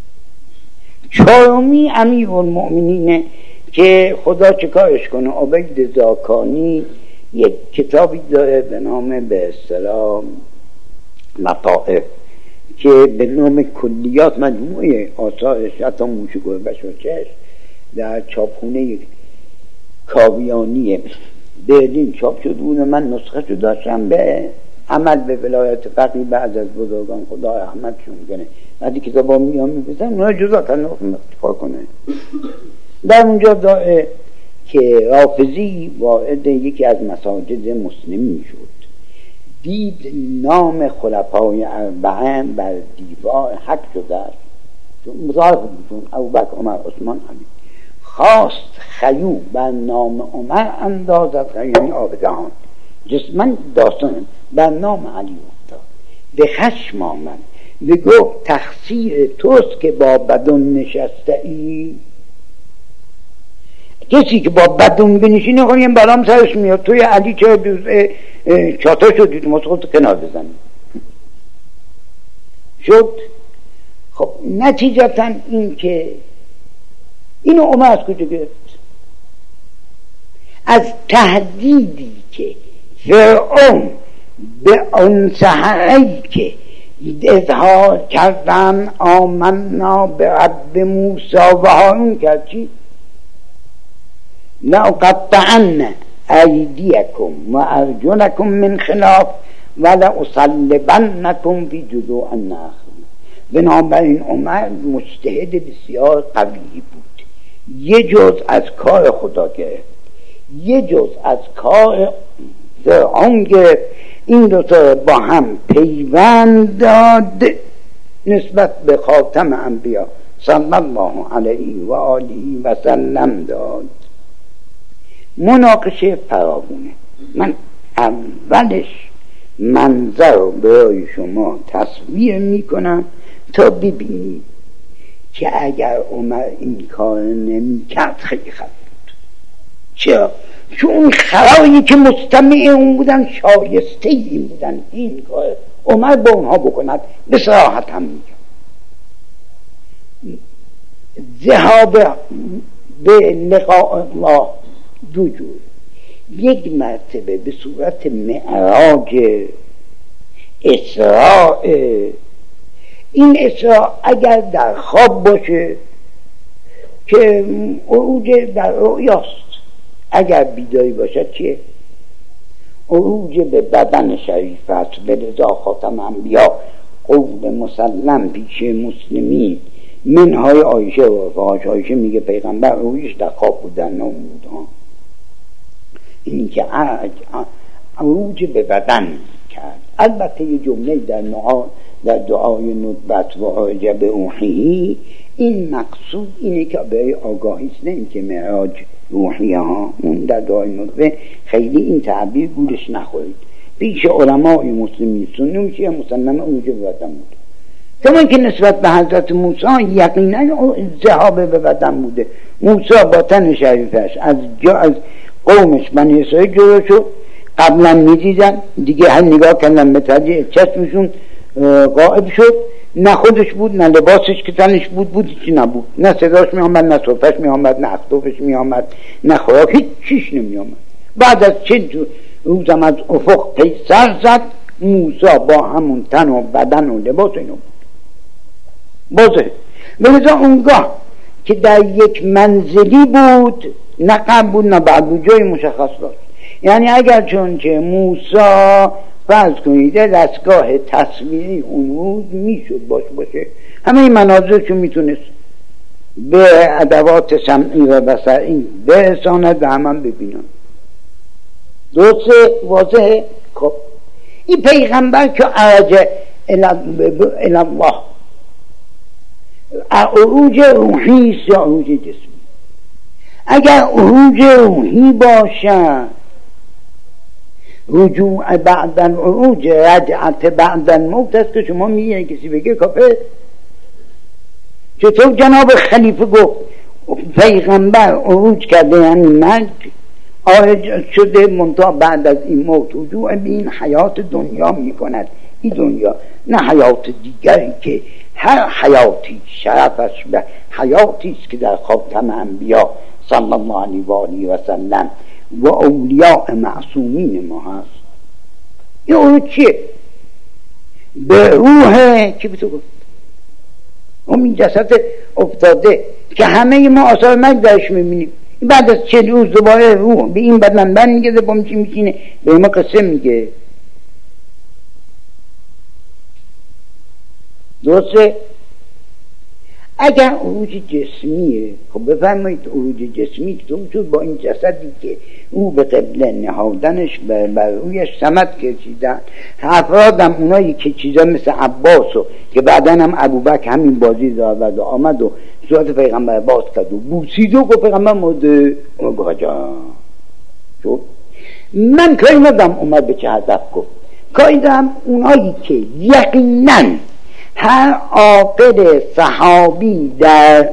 S1: چهارمی امیرالمؤمنینه که خدا چه کارش کنه. عبید زاکانی یک کتابی داره به نام به اصطلاح لطائف که به نام کلیات، مجموعه آثارش حتی موش گربش و چشم در چاپخونه کاویانی برلین چاپ شده بود. من نسخه شو داشتم به عمل به ولایت فقیه بعد از بزرگان خدا رحمتشون کنه. بعدی کتابا میام می‌بینم اونا جزا کنه افتخار کنه. در اونجا داره که رافضی وارد یکی از مساجد مسلمین شد، دید نام خلفای اربعه بر دیوار حک شده است، مضاعف بودن ابوبکر، عمر، عثمان، علی. خواست خیو بر نام عمر اندازد، یعنی آبدهان جسمن داستان بر نام علی افتاد. به خشم آمد و گفت تقصیر توست که با بدون نشسته ای. کسی که با بدون بنشینه خواهی این بلام سرش میاد. توی علی چه دوزه چاتا شدید مسخوط کنار بزنید شد. خب نتیجتا این که اینو عمر از کجا گرفت؟ از تهدیدی که فرعون به اون سحره‌ای که اظهار کردن آمنا به رب موسی و هارون کرد، چی؟ لأقطعن ایدیکم و ارجلکم من خلاف و لأصلبنکم فی جذوع النخل. بنابراین عمر مجتهد بسیار قوی بود، یه جز از کار خدا گرفت، یه جز از کار فرعون گرفت. این دو تا با هم پیوند داد نسبت به خاتم انبیا صلی الله علیه و آله و سلم داد. مناقشه فراوونه. من اولش منظر رو برای شما تصویر میکنم تا ببینید که اگر عمر این کار نمی کرد خیلی خراب بود. چرا؟ چون اون خرایی که مستمع اون بودن شایسته این بودن این کار عمر با اونها بکند. به صراحت هم میگم ذهاب به لقاء الله دو جور، یک مرتبه به صورت معراج اسراء. این اسراء اگر در خواب باشه که عروج در رؤیاست، اگر بیداری باشد چیه؟ عروج به بدن شریف است. به رضا خاتم انبیا قول مسلم پیش مسلمین منهای عایشه و فاحش. عایشه میگه پیغمبر عروجش در خواب بود، در نوم بود. این که عروج به بدن کرد. البته یه جمله در دعای ندبت و عجب اوحی، این مقصود اینه که به آگاهیست، نه این که معراج روحیه ها. اون در دعای ندبت خیلی این تعبیر گولش نخورید. پیش علمای مسلمین سنی میشه مسلم عروج به بدن بود. کمان که نسبت به حضرت موسی یقینا ذهاب به بدن بوده. موسی با تن شریفش از قومش بنی اسرائیل جدا شد. قبلا میدیدن دیگه، هر نگاه کردن به تدریج چشمشون غائب شد. نه خودش بود، نه لباسش که تنش بود چی نبود، نه صداش می آمد، نه صوتش می آمد، نه اختوفش می آمد، نه خوراک، هیچ چیش نمی آمد. بعد از چند روزم از افق پیسر زد. موسی با همون تن و بدن و لباس اینو بود بازه. بلذا اونگاه که در یک منزلی بود، نه قبل بود نه بعد بود، جای مشخص داشت. یعنی اگر چون که موسی فرض کنید دستگاه تصویری اون روز میشد باشه، همه این مناظرشو میتونست به ادوات سمعی و بصری برساند و همه ببینن. درسته؟ واضحه؟ خب این پیغمبر که عرج الله عروج روحی است یا عروج جسمی؟ اگر عروج روحی باشد رجوع بعد العروج، رجعت بعد الموت است که شما میگه کسی بگه کافر. چطور جناب خلیفه گفت پیغمبر عروج کرده یعنی مرگ آرج شده منتها بعد از این موت رجوع به این حیات دنیا میکند، این دنیا نه حیات دیگری که هر حیاتی شرفش به حیاتی است که در خاتم انبیا صلی الله علیه و آله و سلم و اولیاء معصومین ما هست. این عروج چیه؟ به روحه که به تو گفت این جسد افتاده که همه ما آثار مرگ درش میبینیم، بعد از 40 روز دوباره روح به این بدن برمیگرده با چی میشینه به ما قصه میگه. درسته؟ اگر عروج جسمیه خب بفرمایید عروج جسمی تو با این جسدی که او به قبله نهادنش بر رویش سمت کشیدن، افرادم اونایی که چیزا مثل عباس و که بعدن هم ابوبکر همین بازی دارد و آمد و صورت پیغمبر باز کرد و بوسید و گفت پیغمبر مرده. من کاری ندارم اومد به چه هدف گفت، کاری دارم اونایی که یقینا هر عاقل صحابی در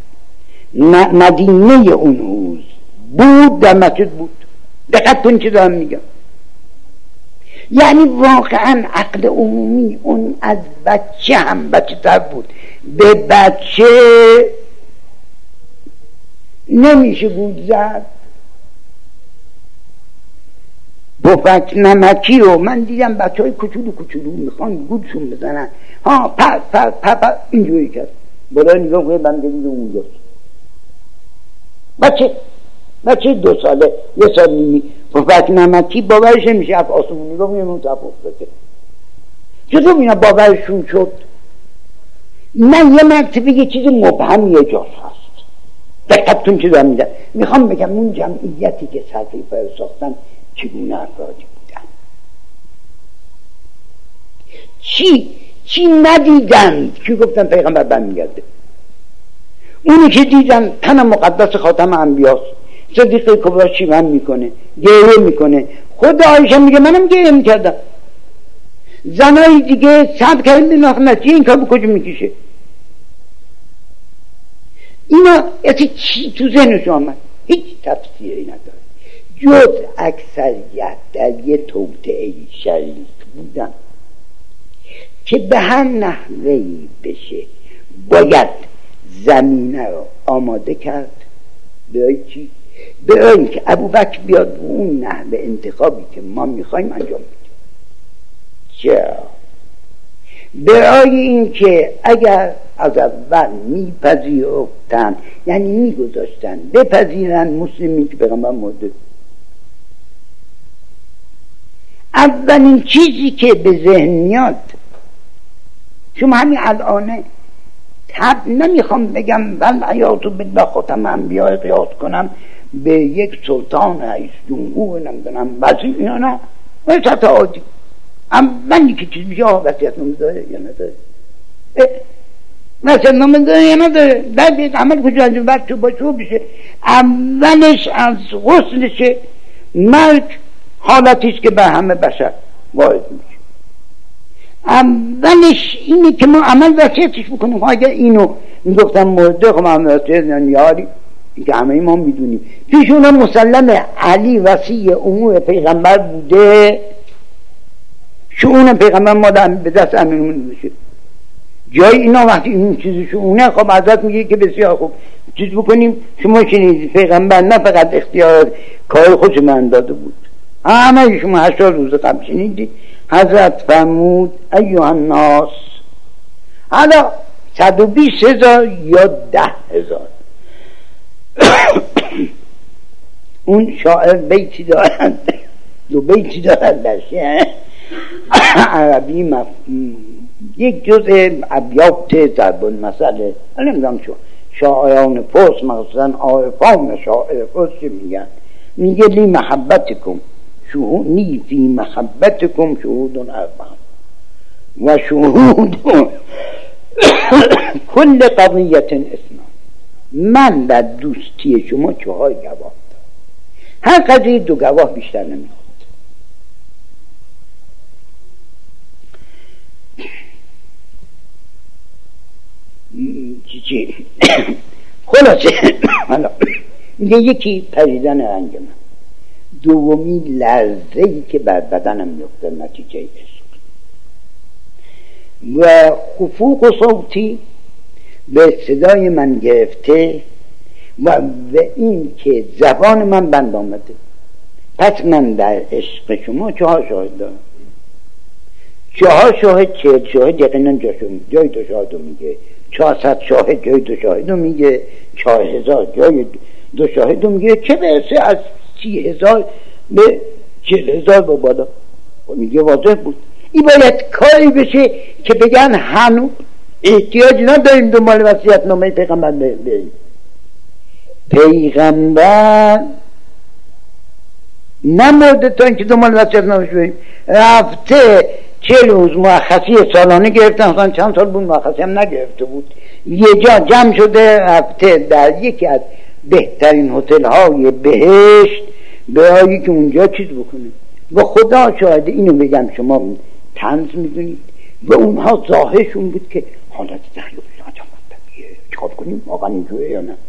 S1: مدینه اون روز بود در مسجد بود. دقت کن چه دارم میگم، یعنی واقعا عقل عمومی اون از بچه هم بچه تر بود، به بچه نمیشه بود زد. بفک نمکی رو من دیدم بچه های کچولو میخوان گودشون بزنن ها پر اینجوری کرد برای نگاه کنه بنده دیدم اونجاست بچه 2 ساله 1 سال نیمی بفک نمکی باورش نمیشه اف آسمون نگاه کنه منطقه افتاده. چطور اینا باورشون شد؟ من یه مرتبه یه چیز مبهمی جاش هست. دقت کن چه دارم میدم، میخوام بگم اون جمعیتی که سرفیفه ساختن چگونه افرادی بودن، چی ندیدن که گفتن پیغمبر برمیگرده. اونی که دیدن تن مقدس خاتم انبیاست. صدیق کبرا شیون میکنه، گریه میکنه، خود عایشه میگه منم گریه میکردم. زنای دیگه صبر کردن به ناخنتی این کار به کجا میکشه؟ اینا چی تو ذهنش آمد؟ هیچ تفسیری نداره جز اکثریت در یه توطئه شریک بودن که به هر نحوهی بشه باید زمینه رو آماده کرد برای چی؟ برای اینکه ابوبکر بیاد به اون نحوه انتخابی که ما میخوایم انجام بده. چرا؟ برای اینکه اگر از اول میپذیرفتن یعنی میگذاشتن بپذیرن مسلمین که پیغمبر مرده، اولین چیزی که به ذهن میاد شما همین الانه نمیخوام بگم والعیاذ بالله خاتم انبیا قیاس کنم به یک سلطان رئیس جمهور نمیدونم وزیر، اینا نه وسط عادی اولی که چیز میشه وصیت نامه داره یا نداره، وصیت نامه داره یا نداره، در بیت عمل کجا انجام بر تو باشه بشه. اولش از غسلشه مرگ حالتیست که به همه بشر وارد میشه. اولش اینه که ما عمل وصیتش بکنیم. اگر اینو میگفتم مرده خب هم وصیت نیاری که همه ما میدونیم پیش اونا مسلم علی وصی امور پیغمبر بوده، شؤون پیغمبر ما به دست امیرالمومنین بشه. جای اینا وقتی این چیزی شؤونه خب حضرت میگه که بسیار خوب چیز بکنیم. شما شنیدید پیغمبر نه فقط اختیار کار خودش من داده بود، همه شما 80 روز قبل شنیدید حضرت فرمود ایها الناس، حالا 120,000 یا 10,000 اون شاعر بیتی دارند 2 بیتی دارند در شعر عربی یک جزء ابیات ضرب المثل نمیدونم چون شاعران فارس مخصوصا عارفان شاعر فارس میگن، میگه لی محبتکم شهودی فی محبتکم شهود اربع و شهود کل قضیت اثنان. من در دوستی شما 4 گواه دارم، هر قضیه 2 گواه بیشتر نمیخواد. چی خلاصه حالا میگه یکی پریدن رنگ من، دومی لرزه‌ای که بر بدنم میفته نتیجه عشق، و خفوق صوتی به صدای من گرفته و به این که زبان من بند آمده. پس من در عشق شما 4 شاهد دارم، 4 شاهد 40 شاهد یقینا جای 2 شاهد رو میگه، 400 شاهد جای 2 شاهد رو میگه، 4000 جای 2 شاهد رو میگه، چه برسه از 30,000 به 40,000 با بالا. میگه واضح بود. این باید کاری بشه که بگن هنوز احتیاج نداریم دنبال وصیت‌نامه پیغمبر بریم. پیغمبر نمرده تا اینکه دنبال وصیت‌نامه‌اش بریم، رفته 40 روز مرخصی سالانه گرفتن، اصلا چند سال بود مرخصی هم نگرفته بود، یه جا جمع شده رفته در یکی از بهترین هتل‌های بهشت برای که اونجا چیز بکنه. و خدا شاهده اینو بگم شما طنز میدونید و اونها ظاهرشون بود که حالت تحلیل طبیعیه، چیکار کنیم واقعا اینجوریه یا نه.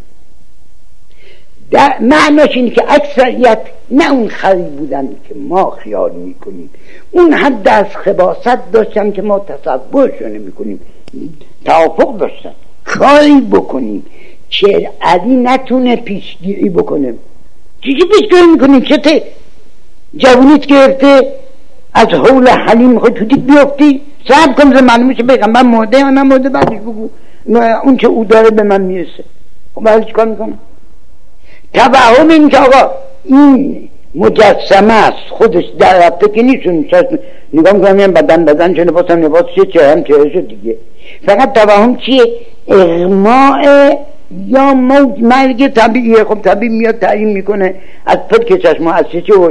S1: معناش اینه که اکثریت نه اون خری بودن که ما خیال میکنیم، اون حد از خباثت داشتن که ما تصورشو نمیکنیم، توافق داشتن کاری بکنیم که علی نتونه پیشگیری بکنه. چیزی پیشگیری میکنیم؟ چته جوونیت گرفته از حول حلیم میخوای تو دیگ بیافتی؟ صبر کن معلومه که پیغمبر مرده یا نمرده، بعدش بگو اون که او داره به من میرسه. خب بعدش چیکار میکنم؟ توهم این که آقا این مجسمه است خودش در رفته که نیستون، نگاه میکنم این بدن چه لباس هم لباس چه هم شد دیگه. فقط توهم چیه؟ اغماء یا موت مرگ طبیعیه. خب طبیعی میاد تعیین میکنه از پلک چشم از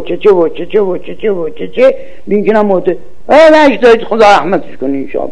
S1: چه بینکنم موته رشت دارید خدا رحمتش کنه انشاءالله.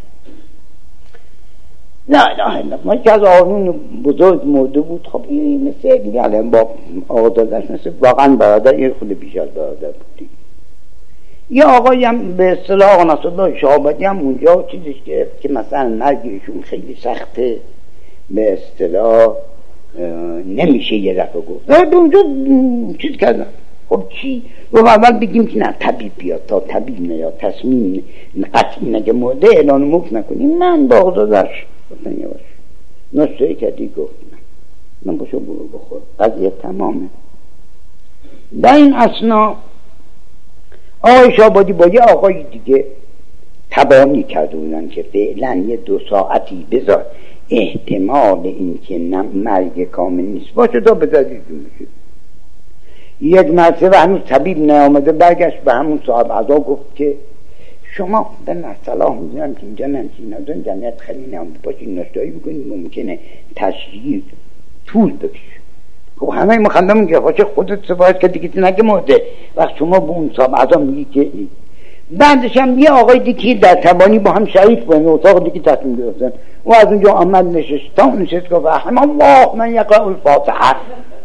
S1: نه ما که از آقایون بزرگ مرده بود. خب این مثل دیگه الان با آقا دادش مثل واقعا برادر این خود بیش از برادر بودی. یه آقایی هم به اصطلاح آقا نصرالله شهابادی هم اونجا چیزش گرفت که مثلا مرگشون خیلی سخته، به اصطلاح نمیشه یه دفعه گفت اونجا چیز کردن. خب چی؟ و اول بگیم که نه طبیب بیاد، تا طبیب نیاد تصمیم قطعی نگه مرده اعلان موت نکنیم. من با آقا دادش گفتن یه باش نشته کردی گفت من باشو برو بخور قضیه تمامه. در این اثنا آقای شهابادی با یه آقای دیگه تبانی کرده بودن که فعلا یه 2 ساعتی بذار احتمال این که مرگ کامل نیست باشه تا بذاری میشه. یک مرتبه هنوز طبیب نیامده برگشت به همون صاحب عزا گفت که شما به صلاح میدونم که اینجا نمچین ندارن جمعیت خیلی نیامده باشه نشتایی بکنید ممکنه تشریح طول بکشه. خب همه مخندمون که باشه خودت سفارش که دیگه نگه مرده وقت شما به اون صاحب عزا میگی که بعدش هم یه آقای دیگه در تبانی با هم شریک بودن اتاق دیگه تصمیم گرفتن و از اونجا آمد نشست گفت رحم الله من یقرأ الفاتحه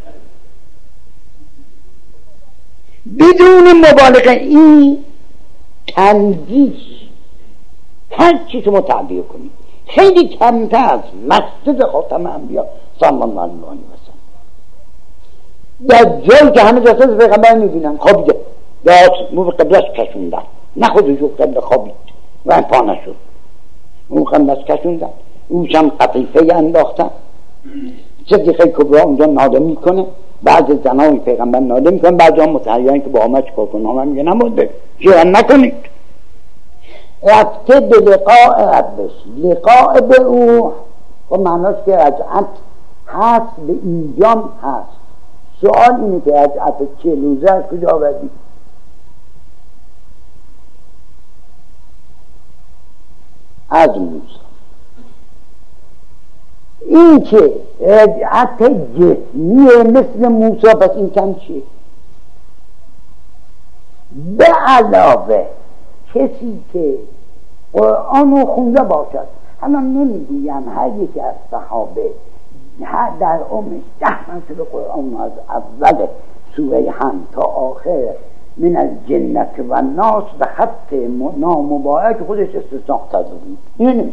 S1: بدون مبالغه. این تنظیف هر چی شما تعبیر کنید خیلی کمتر از مسجد خاتم انبیا صلی الله علیه و سلم در جایی که همه جسد پیغمبر میبینن خوابیده داد مو قبلش کشوندن نه خودشو قبل خوابید و پا نشد اون قبلش کشوندن اوش هم قطیفه انداختن. صدیقه کبرا اونجا ناله میکنه، بعض زنان پیغمبر ناله میکنه، بعضی هم متحیرن که با آمد چکار کنه. آمد میگه نمونده جیران نکنید. رفته به لقاء ربش، لقاء به او خب معناش که رجعت هست به اینجام هست. سوال اینه که رجعت 40 روزه از کجا آوردی؟ از موسی. این که رجعت جسمیه مثل موسی، پس این کم چیه؟ به علاوه کسی که قرآن رو خونده باشد، حالا نمیگویم هر یکی از صحابه در عمرش 10 مرتبه قرآن از اول سوره حمد تا آخر من الجنة و الناس به خط نامبارک خودش استثناء کرده بود. اینو نمیگویم.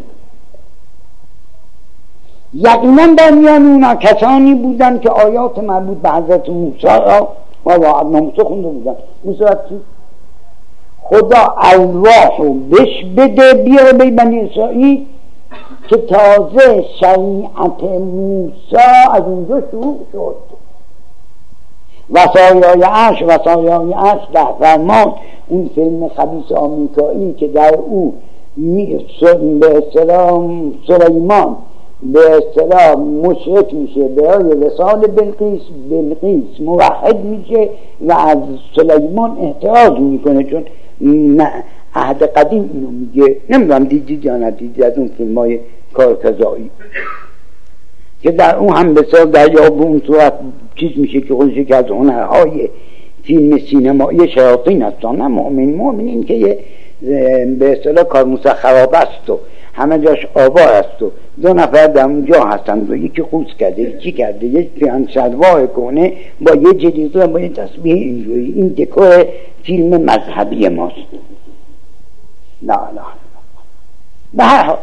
S1: یقینا در میان اونا کسانی بودن که آیات مربوط به حضرت موسی را و وعدنا موسی خونده بودن. موسی چی؟ خدا الواح رو بش بده بیاره به بنی اسرائیل که تازه شریعت موسی از اونجا شروع شد. وصایای عرش در فرمان، اون فیلم خبیث آمریکایی که در او به اصطلاح سلیمان به اصطلاح مشرک میشه برای وصال بلقیس موحد میشه و از سلیمان احتراز میکنه، چون عهد قدیم اینو میگه. نمیدونم دیدید یا ندیدید از اون فیلم های کارکزایی که در اون هم بسیار دریا به اون صورت چیز میشه که خودش که از هنرهای فیلم سینمایی شیاطین هستن، نه مؤمنین که یه به اصطلاح کارموس خراب است و همه جاش آوار است و 2 نفر در اونجا هستند و یکی خوز کرده یکی کرده یک پیان شلوار کنه با یه جلیقه با یه تسبیح اینجوری. این دکور فیلم مذهبی ماست. نه به هر حال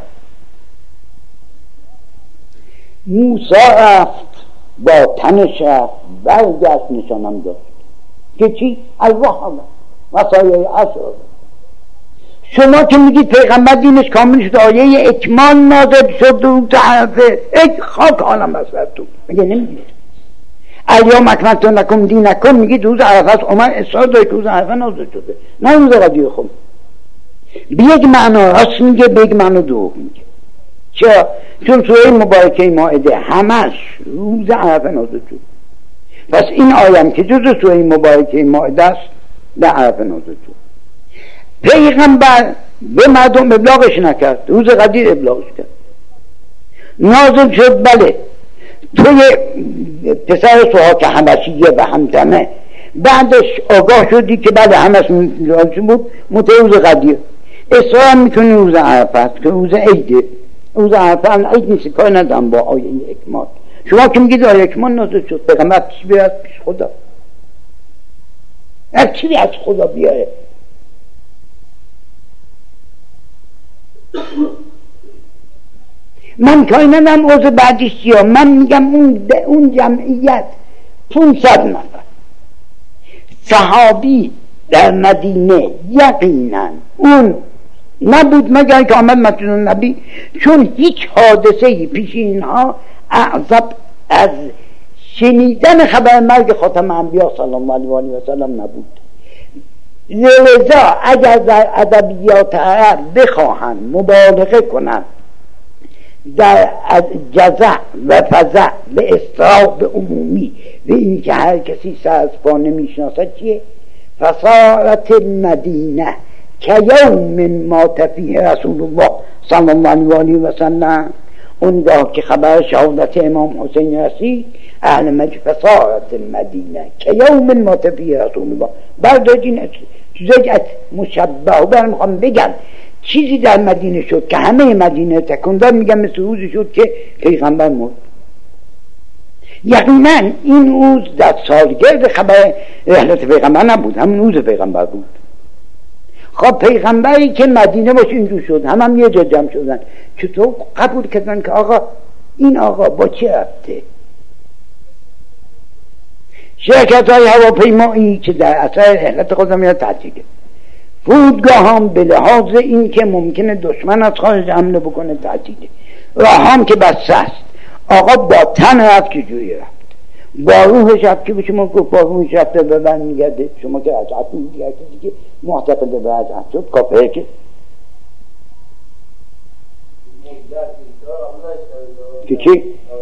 S1: موسی رفت با تنش رفت برگشت نشانم داشت که چی؟ الواح آمد وصایای عرش آمد. شما که میگید پیغمبر دینش کامل شد، آیه اکمال نازل شد و تعرفه ای خاک عالم بسرتون میگه نمیگید الیوم اکملت لکم دینکم، میگید روز عرفه است. عمر اصرار داره که روز عرفه نازل شده، نه روز قدیر خود. به یک معنا راست میگه، به یک معنا دروغ میگه. چرا؟ چون سوره مبارکه مائده همش روز عرفه نازل شد. پس این آیه که جز سوره مبارکه مائده است در عرفه نازل شد. پیغمبر به مردم ابلاغش نکرد، روز قدیر ابلاغش کرد. نازل شد بله توی پسر سوحاک حبشیه و همدمه، بعدش آگاه شدی که بله همش لازم بود روز قدیر. اصرار میکنی روز عرفه است که روز عیده. روز عرفه عید نیست، کار ندارم با آیه اکمال. شما که میگید آیه اکمال نازل شد، پیغمبر چی بیاد پیش خدا؟ هر چی از خدا بیاره؟ من کاری ندارم عضو بعدیش چیه، من میگم اون جمعیت 500 نفر صحابی در مدینه یقینا اون نبود مگر که آمد مسجد النبی، چون هیچ حادثه‌ای پیش اینها اعظم از شنیدن خبر مرگ خاتم انبیا صلی الله علیه و سلم نبود. لذا اگر در ادبیات عرب بخواهند مبالغه کنند در جزع و فزع به اضطراب عمومی به این که هر کسی سر از پا نمیشناسد چیه؟ فصارت المدینه که یوم مات فیه رسول الله صلی الله علیه و سلم، اونگاه که خبر شهادت امام حسین رسید اهل مدینه فصارت المدینه که یوم مات فیه رسول الله. برداشتین چیزی مشبه و برم میخوام بگم چیزی در مدینه شد که همه مدینه تکون داد، میگم مثل روزی شد که پیغمبر مرد. یقینا این روز در سالگرد خبر رحلت پیغمبر نبود، همون روز پیغمبر بود. خب پیغمبری که مدینه باشه اینجور شد، هم یه جا جمع شدن، چطور قبول کردن که آقا این آقا با چه رفته؟ شرکت های هواپیمایی که در اثر رحلت خود میاد تعطیله، فرودگاه هم به لحاظ این که ممکنه دشمن از خارج حمله بکنه تعطیله، راه هم که بسته است. آقا با تن رفت که جوری رفت، با روحش رفت که به شما گفت با روحش رفته به بند میگرده، شما که از عطم دیگر کسی که معتقد به از عطم شد کافره که چی؟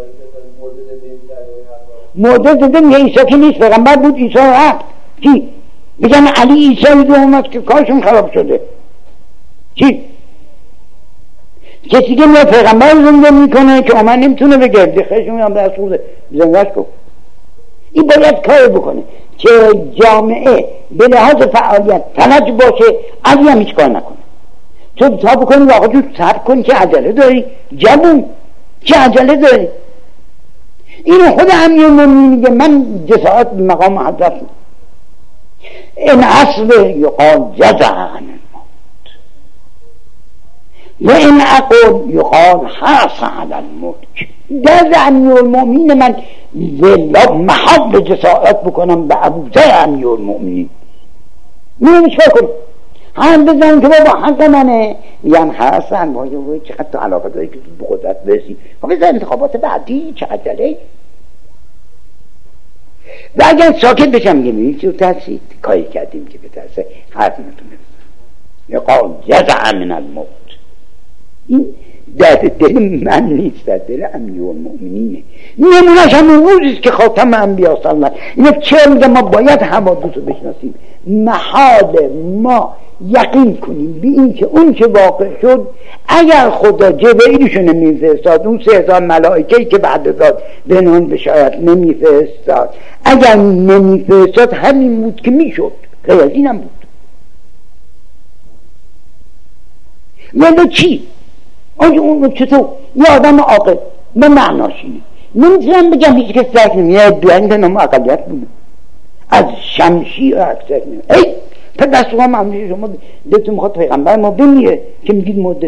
S1: معجزه داده میگه عیسی که نیست، پیغمبر بود عیسی رفت چی؟ بگن علی عیسی دوم است که کارشون خراب شده چی؟ کسی که میاد پیغمبر زنده میکنه که من نمیتونه بگرده خیشون هم رسول زندهش کن. این باید کار بکنه که جامعه به لحاظ فعالیت فلج باشه، علی هم هیچ کار نکنه. تو تا بکنی واقعا تو صبر کن که عجله داری جوون، چه عجله داری؟ اینو خود امیرالمومنین میگه. من جسارت به مقام حضرت این اصل یقال جزع عن الموت و این عقل یقال حرص علی الملک. در امیرالمومنین من والله محال به جسارت بکنم به ابوذر امیرالمومنین. میگم چیکار کنم؟ هم بزنم که بابا حق منه، میگن حسن وای چقدر تو علاقه داری که تو به قدرت برسی، بزن انتخابات بعدی چه عجله. و اگر ساکت بشم میگه میبینید چی رو ترسید کاری کردیم که بترسه حرف نتونه بزن. یقال جزع من الموت. این در دل من نیست، در دل امیرالمومنینه. نمونهش همون روزیست که خاتم انبیا صلی الله علیه و اینو چه میگه ما باید حوادث رو بشناسیم. محال ما یقین کنیم به این که اون که واقع شد اگر خدا جبرئیلشو نمیفرستاد، اون 3000 ملائکه‌ای که بعد داد به نون بشارت نمیفرستاد، اگر نمیفرستاد همین بود که میشد، غیر از اینم بود. ولی چی؟ آنجا اون چطور؟ یه آدم عاقل به معناش اینه. نمیتونم بگم هیچ کس درک نمیاد، دوانی که نام اقلیت بوده از شمشیر اکثر نمیاد. ای پس شما معمولی شما دلتون میخواد پیغمبر ما بمیره که میگید مرده.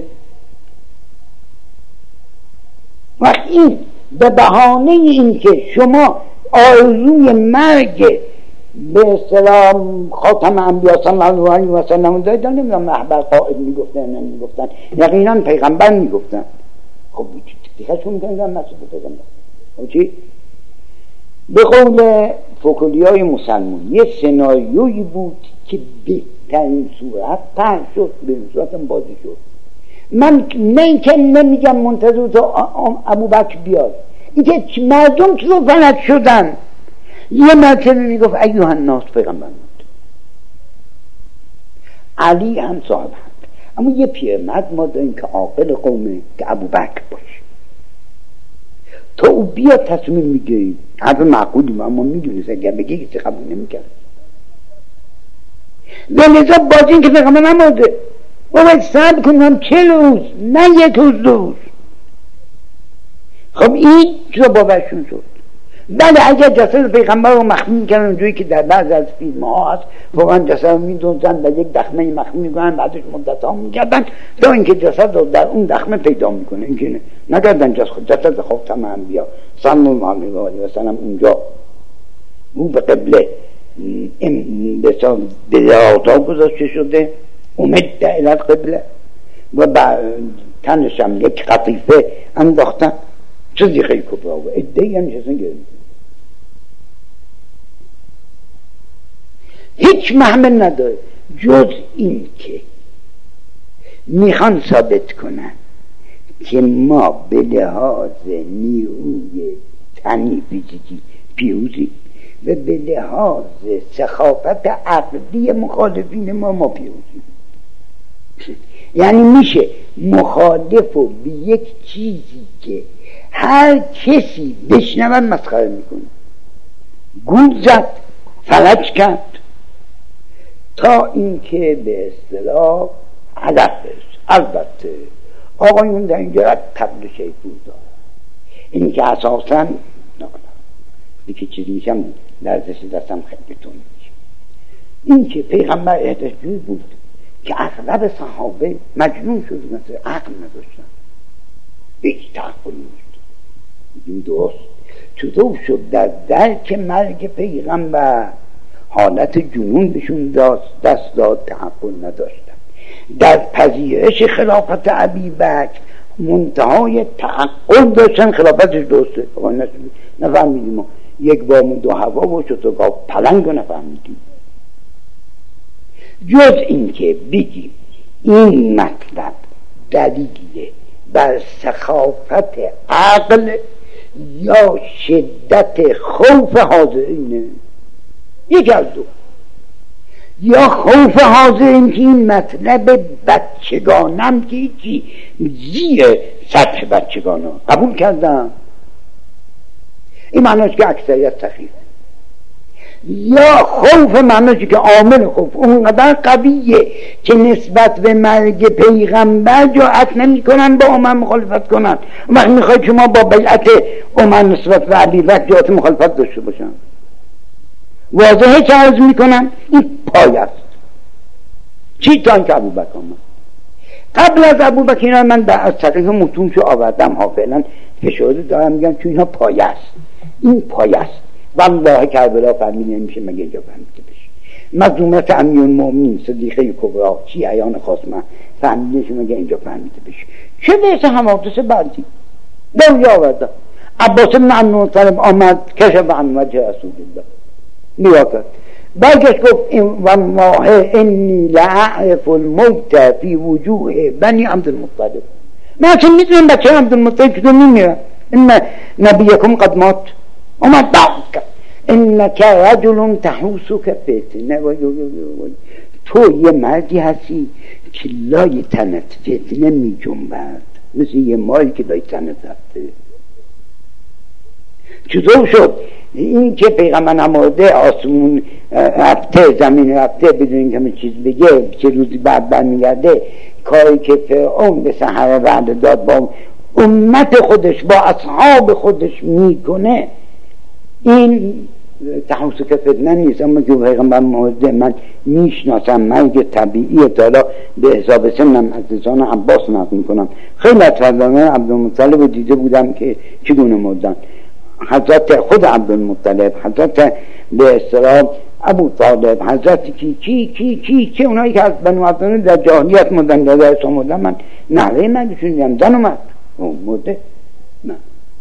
S1: وقت این به بهانه این که شما آرزوی مرگ به اصطلاح خاتم انبیا صلی الله علیه و سلم دارید، نمیدونم محبر قائد میگفتن نمیگفتن، یقینا پیغمبر میگفتن. خب دیگه شما میگن مسئول پیغمبر. خب چی؟ به قول فکولیای مسلمان یه سناریویی بود که بهترین صورت پهن شد، به صورتم بازی شد. من نه اینکه نمیگم منتظر تا ابوبکر بیاد، اینکه مردم چطور فلج شدن. یه مرتبه میگفت ایها الناس پیغمبر بود، علی هم صاحب حق، اما یه پیرمرد ما داریم که عاقل قومه که ابوبکر باشه، تا او بیاد تصمیم میگیریم. حرف معقولی اما میدونست اگر بگه کسی قبول نمیکرد. ولذا باز این که پیغمبر نمورده و باید صبر کنم 40 روز نه یک روز 2 روز. خب این چرا باورشون شد؟ بله اگر جسد پیغمبر رو مخفی میکنن اونجوری که در بعض از فیلم ها هست، واقعا جسد رو میدونن و یک دخمه مخفی میکنن، بعدش مدت ها میکردن تا اینکه جسد رو در اون دخمه پیدا میکنه. اینکه نکردن جسد خاتم انبیا صلی الله علیه و سلم اونجا او به قبله به آتاب گذاشته شده، امد الی القبله و تنش هم یک قطیفه انداختن. چیزی خیلی کبرا و ادهی هم نشستن گرد. هیچ محمل نداره جز این که میخوان ثابت کنن که ما به لحاظ نیروی تنی فیزیکی پیروزی و به لحاظ سخافت عقلی مخالفین ما پیروزی. یعنی میشه مخالف و به یک چیزی که هر کسی بشنود مسخره میکنه، گول زد، فلج کرد تا اینکه به اصطلاح هدف برسه. البته آقایون در اینجا قبل شیطور داره، این که اساساً دیگه چیز میشم لرزش دستم خیلی تون میشه. این که پیغمبر احتجاجی بود که اغلب صحابه مجنون شد، مثل عقل نداشتن، هیچ تعقلی نیست. این درست چطور شد در درک مرگ پیغمبر حالت جنون بهشون دست داد، تعقل نداشتن. در پذیرش خلافت ابوبکر منتهای تعقل داشتن، خلافتش درسته. نفهمیدیم ما یک بام 2 هوا و چطور پلنگ رو نفهمیدیم. جز این که بگیم این مطلب دلیله بر سخافت عقل یا شدت خوف حاضرینه، یک از دو. یا خوف حاضرین که این مطلب بچگانم که هیچی زیر سطح بچگانم قبول کردم، این معناش که اکثریت سخیفه. یا خوف معنیش که عامل خوف اونقدر قویه که نسبت به مرگ پیغمبر جرأت نمی‌کنن با عمر مخالفت کنن. وقتی میخواید شما با بیعت عمر نسبت به علی بکر جرأت مخالفت داشته باشن، واضحه که عرض میکنن این پای است. چی تا اینکه ابوبکر آمد. قبل از ابوبکر من از طریق متونشو آوردم ها، فعلا فشرده دارم میگم چون اینا پای است. این پای است. والله کربلا فهمیده نمیشه مگه اینجا فهمیده بشه. مظلومت امیرالمومنین صدیقه کبری شیعیان خاصمه فهمیده نمیشه مگه اینجا فهمیده بشه. چه برسه حوادث بعدی دنیا آوردم. عباس بن عبدالمطلب آمد کشف عن وجه رسول الله، نیا کرد، برگشت گفت والله انی لأعرف الموت فی وجوه بنی عبدالمطلب. من اصلا میدونم بچه عبدالمطلب چطور میمیرن. ان نبیکم قد مات. اومد دعوت کرد انک رجل تحوسک فتنه. تو یه مردی هستی که لای تنت فتنه می جنبد، مثل یه ماری که لای تنت رفته. چطور شد؟ این که پیغمبر نماده آسمون رفته زمین رفته بدون این همه چیز بگه، چه روزی بعد برمیگرده، کاری که فرعون به صحرا وعده داد با امت خودش با اصحاب خودش میکنه، این تحوس که فتنه نیست. اما که پیغمبر نماده من میشناسم مرگ طبیعی تالا به حساب سنم از لسان عباس نقل میکنم. خیلی از فرزندان عبدالمطلب رو دیده بودم که چگونه مردن. حضرت خود عبدالمطلب، حضرت به اصطلاح ابو طالب، حضرت کی اونایی که از بنو عبدالمطلب در جاهلیت مردن، در اسلام مردن، من نحوه مردشون دیدم. زن اومد مرده نه.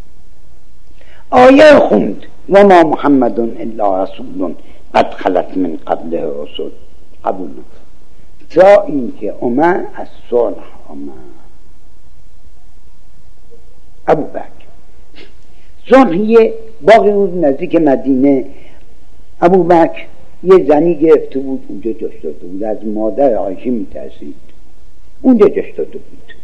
S1: آیه خوند و ما محمد الا رسول قد خلت من قبله رسول، قبول نکرد. تا اینکه عمر از صلح آمد. ابو بکر صلحیه باقی بود نزدیک مدینه. ابو بکر یه زنی گرفته بود اونجا جاش داده بود، از مادر عایشه میترسید اونجا جاش داده بود.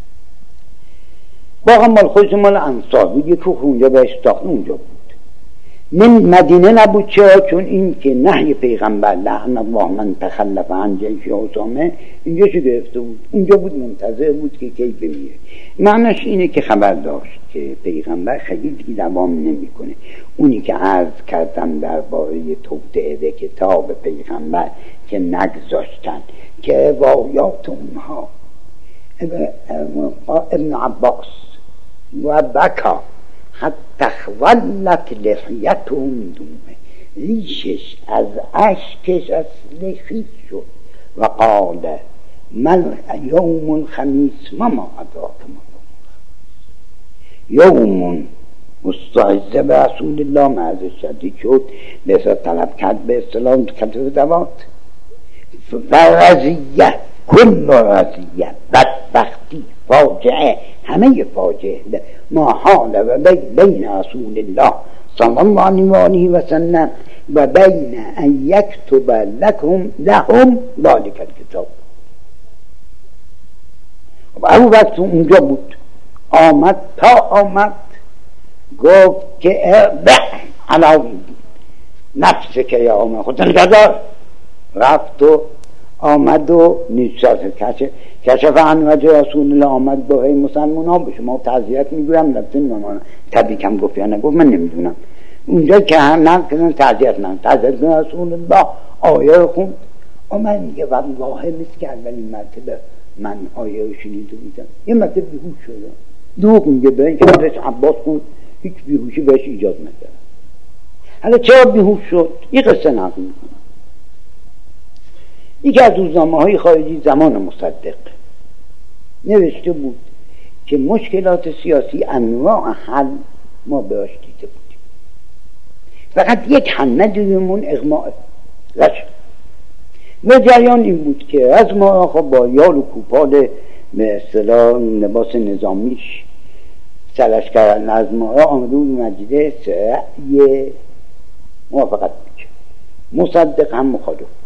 S1: باقی مال خودش مال انصار بود، یه کوخ اونجا بهش ساخته اونجا بود. من مدینه نبود. چرا؟ چون این که نهی پیغمبر لعن الله من تخلف عن جیش اسامه اینجا چه گرفته بود، اونجا بود منتظر بود که کی بمیره. معنیش اینه که خبر داشت که پیغمبر خیلی دیگه دوام نمیکنه. اونی که عرض کردم درباره توطئه کتاب پیغمبر که نگذاشتن که روایات اونها ابن عباس و بکا حتی خولت لحیتهم دومه، ریشش از اشکش از لخیت شد و قال مل یوم الخمیس و ما ادراک ما یوم مستعزه به رسول الله معزه شدید شد، به طلب کرد به اصطلاح کتف دوات فرزیه کل رزیه بدبختی فاجعه همه فاجعه ما حال و بین رسول الله صلی الله علیه و سلم و بین ان یکتب لهم ذلک الکتاب. و ابو بکر اونجا بود. آمد گفت که علاوه نفس که یا آمد خود نگذار. رفت و آمد و نشست کشف عن وجه رسول الله. آمد با ای مسلمان ها به شما تعزیت میگویم. لفظ نمانم تبریکم گفت یا نگفت من نمیدونم. اونجا که هم نکردن تعزیت رسول الله آیه خوند. من میگه والله مثل که اولین مرتبه من آیه رو شنیده بودم یه مرتبه بیهوش شدم. دروغ میگه به این که حضرت عباس خوند هیچ بیهوشی بهش ایجاد نکرد. حالا چرا بیهوش شد؟ یه قصه نقل میکنم. یکی از روزنامه‌های خارجی زمان مصدق نوشته بود که مشکلات سیاسی انواع حل ما بهش دیده بودیم، فقط یک حل ندیدیمون اغماء رشد. و جریان این بود که از ما با یال و کوپال به اصطلاح لباس نظامیش سلش کردن از ما آمده بود مجلس رأی موافقت میکرد. مصدق هم مخالف بود.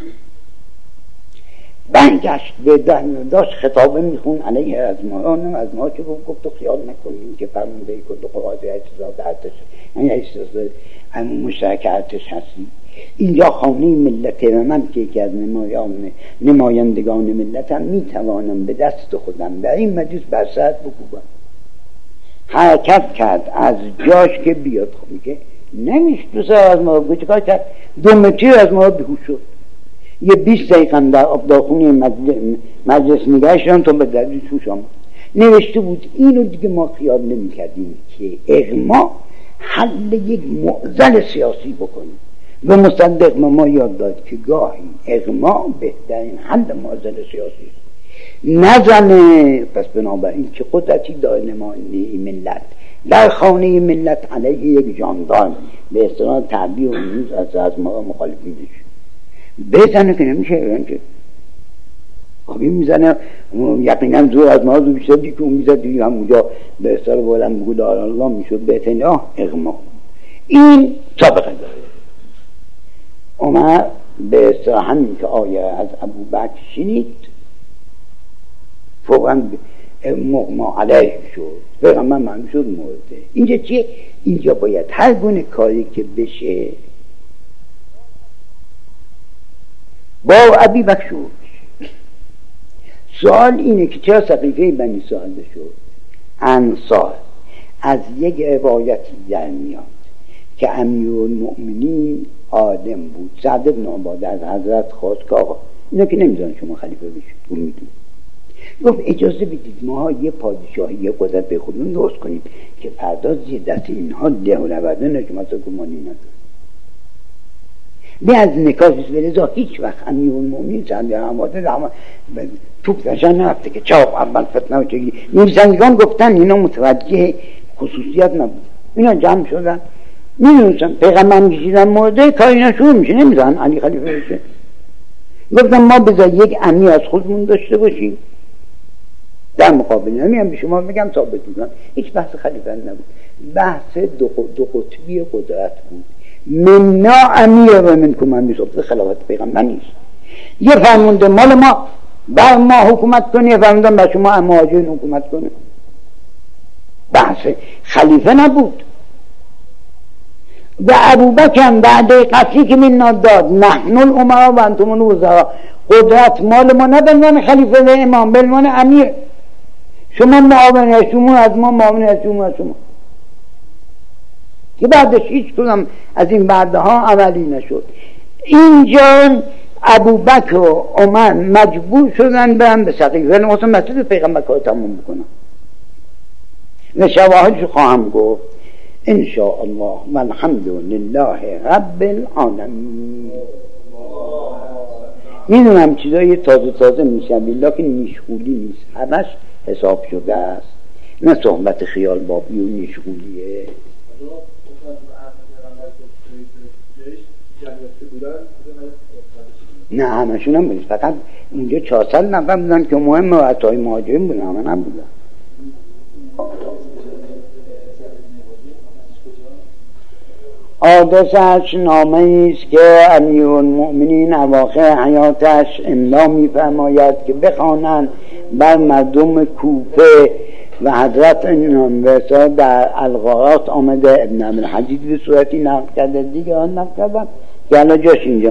S1: برگشت به داشت خطابه میخون علیه از ما که گفت خیال نکنیم که فرمانده کل قواعد اجتزاد ارتش یعنی اجتزاد مشترک ارتش هستی اینجا خانه ملت و من که یکی از نمایندگان ملتم میتوانم به دست خودم در این مجلس بر سرت بکوبم. حرکت کرد از جاش که بیاد. خب میگه نمیشه تو سر از ما بگو. چیکار کرد؟ 2 متری از ما بیهوش شد. یه 20 دقیقه در آبدارخونه مجلس نگهشان تا به دردی توش آمد. نوشته بود اینو دیگه ما خیال نمی کردیم که اغما حل یک معضل سیاسی بکنیم و مصدق ما یاد داد که گاهی اغما بهترین حل معضل سیاسی است. نزنه. پس بنابراین که قدرتی داره نماینده ملت در خانه ملت علیه یک جاندار به اصطلاح تعبیر و نیز از ما مخالفینش بزنه که نمیشه. اینکه آبی میزنه یقینا زور از ما زور بیشتر که اون میزد دیگه همونجا به اصطلاح بولم بگو دار الله میشد بهترین اغما. این سابقه داره. عمر به اصطلاح همین که آیه از ابوبکر شنید فوقا مغما علیه شد. پیغمبر معلوم شد مرده. اینجا چیه؟ اینجا باید هر گونه کاری که بشه با ابوبکر شد. سوال اینه که چرا سقیفه بنی ساعده شد؟ انصار از یک روایتی در میاد که امیرالمؤمنین آدم بود. سعد بن عباده از حضرت خواست که آقا اینا که نمیذارن شما خلیفه بشید. اون میدون گفت اجازه بدید ما یه پادشاهی یه قدرت به خودمون درست کنیم که فردا زیر دست اینها ده و نورده نشمت و گمانی نداره. به از نکاحش ولذا هیچ وقت امیرالمؤمنین سعد بن عباده توپ داشتن نرفته که چاپ اول فتنه و چگی. نویسندگان گفتن اینا متوجه خصوصیت نبود. اینا جمع شدن میدونستن پیغمبر میشیدن مرده کار اینا شروع میشه نمیزن علی خلیفه بشه. گفتن ما بذار یک امیر از خودمون داشته باشیم در مقابل نمیم به شما بگم ثابت بودن. هیچ بحث خلیفه نبود. بحث دو قطبی قدرت بود. منا امیر و منکم امیر صفت خلافت پیغمبر نیست. یه فرمونده مال ما بر ما حکومت کنه، یه فرموندن بر شما مهاجرین حکومت کنه. بحث خلیفه نبود. و ابوبکر بعد قصی که من داد نحن الامرا و انتم الوزرا، قدرت مال ما نه بلمان خلیفه و امام، بلمان امیر. شما معاون هستون از ما، معاون هستون از شما. که بعدش هیچ کنم از این بعده ها عملی نشد. اینجا ابوبکر و عمر مجبور شدن برن به سقیفه مثلا مسجد پیغمبر کار تموم بکنن و شواهدش خواهم گفت ان شاء الله والحمد لله رب العالمین. میدونم چیزای تازه میشوی لکن نیشغولی نیست، همش حساب شده است، نه صحبت خیال بابی و نیشغولیه. نه همشون هم بودن، فقط اونجا 400 نفر بودن که مهم رؤسای مهاجرین بودن، همه نبودن. حادثش نامه است که امیرالمؤمنین اواخر حیاتش املا می‌فرماید که بخوانند بر مردم کوفه و حضرت انوار در الغارات آمده. ابن عبدالحجید به صورتی نقل کرده، دیگه آن نقل کردن که الان جاش اینجا